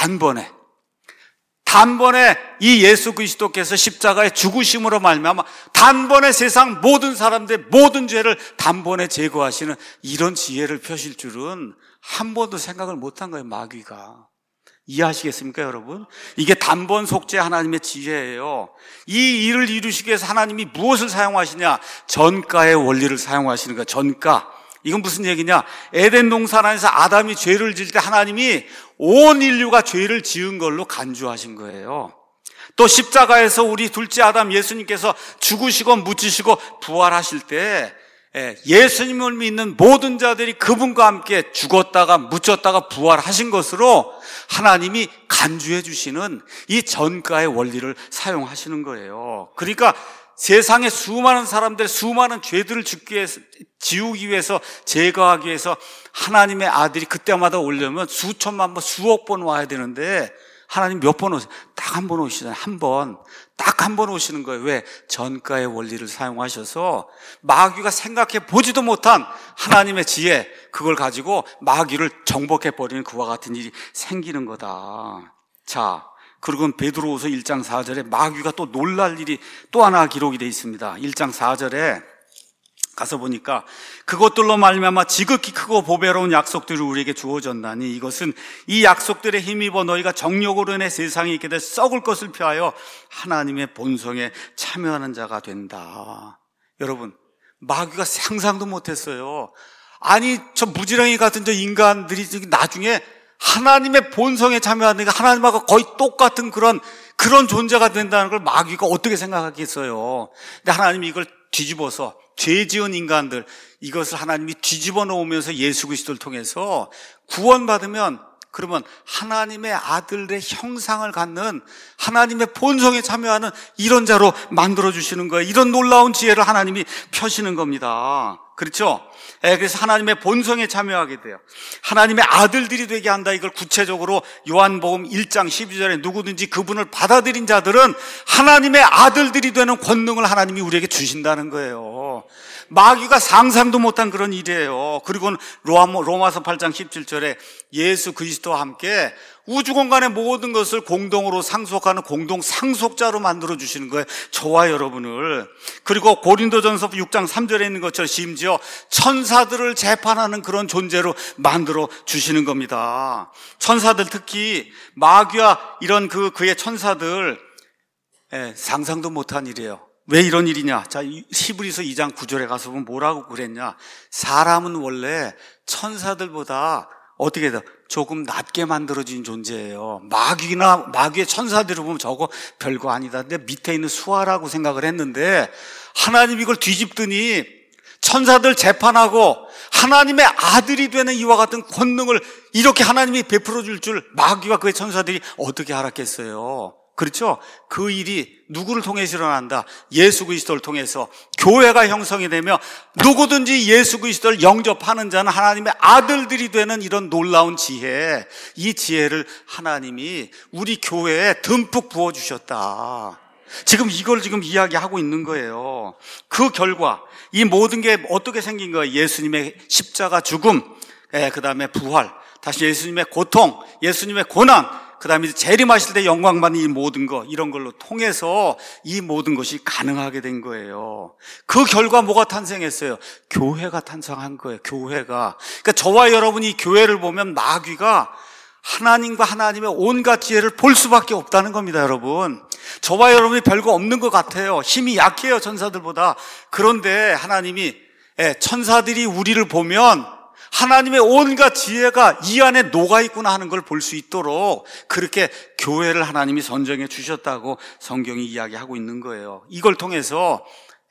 단번에 이 예수 그리스도께서 십자가의 죽으심으로 말미암아 단번에 세상 모든 사람들의 모든 죄를 단번에 제거하시는 이런 지혜를 펴실 줄은 한 번도 생각을 못한 거예요, 마귀가. 이해하시겠습니까, 여러분? 이게 단번 속죄 하나님의 지혜예요. 이 일을 이루시기 위해서 하나님이 무엇을 사용하시냐? 전가의 원리를 사용하시는 거예요. 전가. 이건 무슨 얘기냐? 에덴 동산 안에서 아담이 죄를 지을 때 하나님이 온 인류가 죄를 지은 걸로 간주하신 거예요. 또 십자가에서 우리 둘째 아담 예수님께서 죽으시고 묻히시고 부활하실 때 예수님을 믿는 모든 자들이 그분과 함께 죽었다가 묻혔다가 부활하신 것으로 하나님이 간주해 주시는 이 전가의 원리를 사용하시는 거예요. 그러니까 세상의 수많은 사람들의 수많은 죄들을 지우기 위해서, 제거하기 위해서 하나님의 아들이 그때마다 오려면 수천만 번, 수억 번 와야 되는데 하나님 몇 번 오세요? 딱 한 번 오시잖아요. 딱 한 번 오시는 거예요. 왜? 전가의 원리를 사용하셔서 마귀가 생각해 보지도 못한 하나님의 지혜, 그걸 가지고 마귀를 정복해버리는 그와 같은 일이 생기는 거다. 자, 그리고 베드로후서 1장 4절에 마귀가 또 놀랄 일이 또 하나 기록이 되어 있습니다. 1장 4절에 가서 보니까 그것들로 말미암아 지극히 크고 보배로운 약속들이 우리에게 주어졌나니 이것은 이 약속들에 힘입어 너희가 정욕으로 인해 세상에 있게 될 썩을 것을 피하여 하나님의 본성에 참여하는 자가 된다. 여러분, 마귀가 상상도 못했어요. 아니, 저 무지렁이 같은 저 인간들이 나중에 하나님의 본성에 참여하는 게 하나님하고 거의 똑같은 그런 존재가 된다는 걸 마귀가 어떻게 생각하겠어요. 근데 하나님이 이걸 뒤집어서 죄 지은 인간들, 이것을 하나님이 뒤집어 놓으면서 예수 그리스도를 통해서 구원받으면, 그러면 하나님의 아들의 형상을 갖는, 하나님의 본성에 참여하는 이런 자로 만들어주시는 거예요. 이런 놀라운 지혜를 하나님이 펴시는 겁니다. 그렇죠? 그래서 하나님의 본성에 참여하게 돼요. 하나님의 아들들이 되게 한다. 이걸 구체적으로 요한복음 1장 12절에 누구든지 그분을 받아들인 자들은 하나님의 아들들이 되는 권능을 하나님이 우리에게 주신다는 거예요. 마귀가 상상도 못한 그런 일이에요. 그리고 로마서 8장 17절에 예수 그리스도와 함께 우주 공간의 모든 것을 공동으로 상속하는 공동 상속자로 만들어 주시는 거예요. 저와 여러분을. 그리고 고린도전서 6장 3절에 있는 것처럼 심지어 천사들을 재판하는 그런 존재로 만들어 주시는 겁니다. 천사들, 특히 마귀와 이런 그의 천사들, 상상도 못한 일이에요. 왜 이런 일이냐? 자, 히브리서 2장 9절에 가서 보면 뭐라고 그랬냐? 사람은 원래 천사들보다 어떻게 돼? 조금 낮게 만들어진 존재예요. 마귀의 천사들을 보면 저거 별거 아니다. 근데 밑에 있는 수하라고 생각을 했는데 하나님이 이걸 뒤집더니 천사들 재판하고 하나님의 아들이 되는 이와 같은 권능을 이렇게 하나님이 베풀어 줄 줄 마귀와 그의 천사들이 어떻게 알았겠어요? 그렇죠? 그 일이 누구를 통해서 일어난다? 예수 그리스도를 통해서 교회가 형성이 되며 누구든지 예수 그리스도를 영접하는 자는 하나님의 아들들이 되는 이런 놀라운 지혜, 이 지혜를 하나님이 우리 교회에 듬뿍 부어주셨다. 지금 이걸 지금 이야기하고 있는 거예요. 그 결과 이 모든 게 어떻게 생긴 거예요? 예수님의 십자가 죽음, 그 다음에 부활, 다시 예수님의 고통, 예수님의 고난, 그 다음에 재림하실 때 영광받는 이 모든 것, 이런 걸로 통해서 이 모든 것이 가능하게 된 거예요. 그 결과 뭐가 탄생했어요? 교회가 탄생한 거예요. 교회가. 그러니까 저와 여러분이 이 교회를 보면 마귀가 하나님과 하나님의 온갖 지혜를 볼 수밖에 없다는 겁니다, 여러분. 저와 여러분이 별거 없는 것 같아요. 힘이 약해요, 천사들보다. 그런데 하나님이, 천사들이 우리를 보면 하나님의 온갖 지혜가 이 안에 녹아있구나 하는 걸 볼 수 있도록 그렇게 교회를 하나님이 선정해 주셨다고 성경이 이야기하고 있는 거예요. 이걸 통해서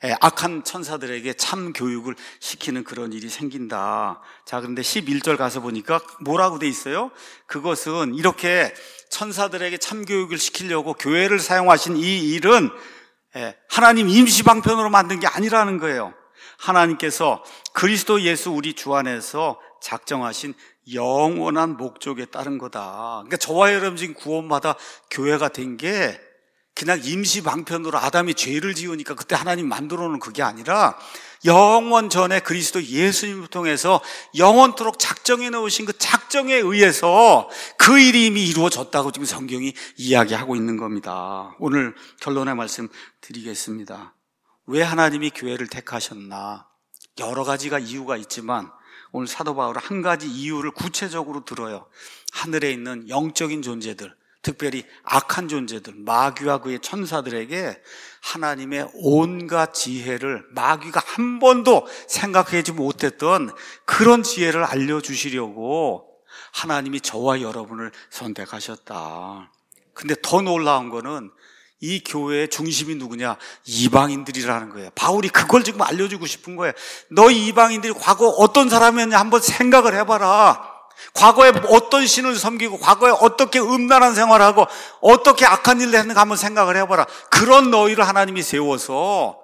악한 천사들에게 참 교육을 시키는 그런 일이 생긴다. 자, 그런데 11절 가서 보니까 뭐라고 돼 있어요? 그것은 이렇게 천사들에게 참 교육을 시키려고 교회를 사용하신 이 일은 하나님 임시 방편으로 만든 게 아니라는 거예요. 하나님께서 그리스도 예수 우리 주 안에서 작정하신 영원한 목적에 따른 거다. 그러니까 저와 여러분 지금 구원받아 교회가 된 게 그냥 임시 방편으로 아담이 죄를 지으니까 그때 하나님 만들어 놓은 그게 아니라 영원 전에 그리스도 예수님을 통해서 영원토록 작정해 놓으신 그 작정에 의해서 그 일이 이미 이루어졌다고 지금 성경이 이야기하고 있는 겁니다. 오늘 결론의 말씀 드리겠습니다. 왜 하나님이 교회를 택하셨나? 여러 가지가 이유가 있지만 오늘 사도 바울은 한 가지 이유를 구체적으로 들어요. 하늘에 있는 영적인 존재들, 특별히 악한 존재들, 마귀와 그의 천사들에게 하나님의 온갖 지혜를 마귀가 한 번도 생각하지 못했던 그런 지혜를 알려주시려고 하나님이 저와 여러분을 선택하셨다. 근데 더 놀라운 거는 이 교회의 중심이 누구냐? 이방인들이라는 거예요. 바울이 그걸 지금 알려주고 싶은 거예요. 너희 이방인들이 과거 어떤 사람이었냐 한번 생각을 해봐라. 과거에 어떤 신을 섬기고 과거에 어떻게 음란한 생활을 하고 어떻게 악한 일을 했는가 한번 생각을 해봐라. 그런 너희를 하나님이 세워서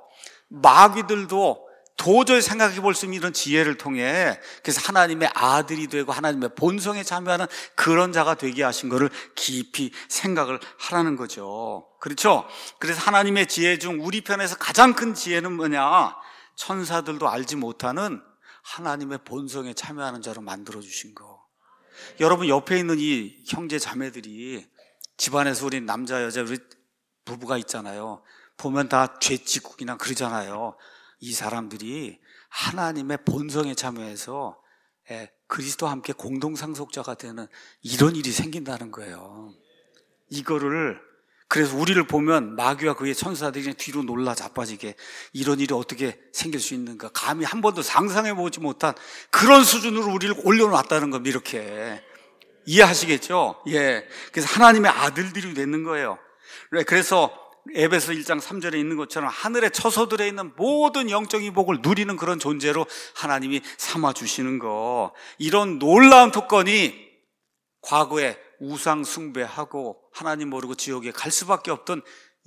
마귀들도 도저히 생각해 볼 수 있는 이런 지혜를 통해 그래서 하나님의 아들이 되고 하나님의 본성에 참여하는 그런 자가 되게 하신 것을 깊이 생각을 하라는 거죠. 그렇죠? 그래서 하나님의 지혜 중 우리 편에서 가장 큰 지혜는 뭐냐? 천사들도 알지 못하는 하나님의 본성에 참여하는 자로 만들어주신 거. 여러분 옆에 있는 이 형제 자매들이 집안에서 우리 남자 여자 우리 부부가 있잖아요. 보면 다 죄짓국이나 그러잖아요. 이 사람들이 하나님의 본성에 참여해서 그리스도와 함께 공동상속자가 되는 이런 일이 생긴다는 거예요. 이거를 그래서 우리를 보면 마귀와 그의 천사들이 그냥 뒤로 놀라 자빠지게 이런 일이 어떻게 생길 수 있는가 감히 한 번도 상상해보지 못한 그런 수준으로 우리를 올려놨다는 겁니다. 이렇게 이해하시겠죠? 예. 그래서 하나님의 아들들이 되는 거예요. 그래서 에베소 1장 3절에 있는 것처럼 하늘의 처소들에 있는 모든 영적인 복을 누리는 그런 존재로 하나님이 삼아주시는 거. 이런 놀라운 특권이 과거에 우상 숭배하고 하나님 모르고 지옥에 갈 수밖에 없던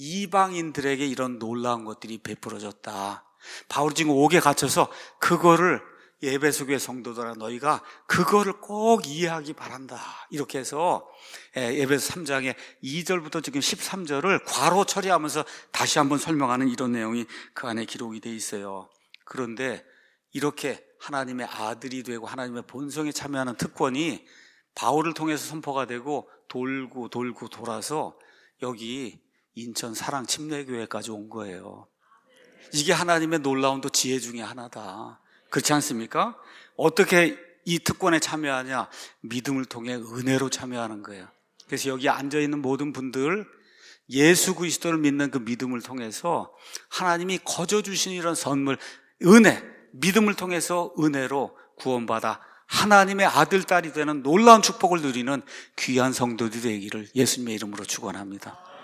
이방인들에게 이런 놀라운 것들이 베풀어졌다. 바울이 지금 옥에 갇혀서 그거를 에베소 교회 성도들아 너희가 그거를 꼭 이해하기 바란다. 이렇게 해서 에베소 3장의 2절부터 지금 13절을 괄호 처리하면서 다시 한번 설명하는 이런 내용이 그 안에 기록이 돼 있어요. 그런데 이렇게 하나님의 아들이 되고 하나님의 본성에 참여하는 특권이 바울을 통해서 선포가 되고 돌고 돌아서 여기 인천 사랑 침례교회까지 온 거예요. 이게 하나님의 놀라운 또 지혜 중에 하나다. 그렇지 않습니까? 어떻게 이 특권에 참여하냐? 믿음을 통해 은혜로 참여하는 거예요. 그래서 여기 앉아있는 모든 분들 예수 그리스도를 믿는 그 믿음을 통해서 하나님이 거저 주신 이런 선물, 은혜, 믿음을 통해서 은혜로 구원받아 하나님의 아들, 딸이 되는 놀라운 축복을 누리는 귀한 성도들이 되기를 예수님의 이름으로 축원합니다.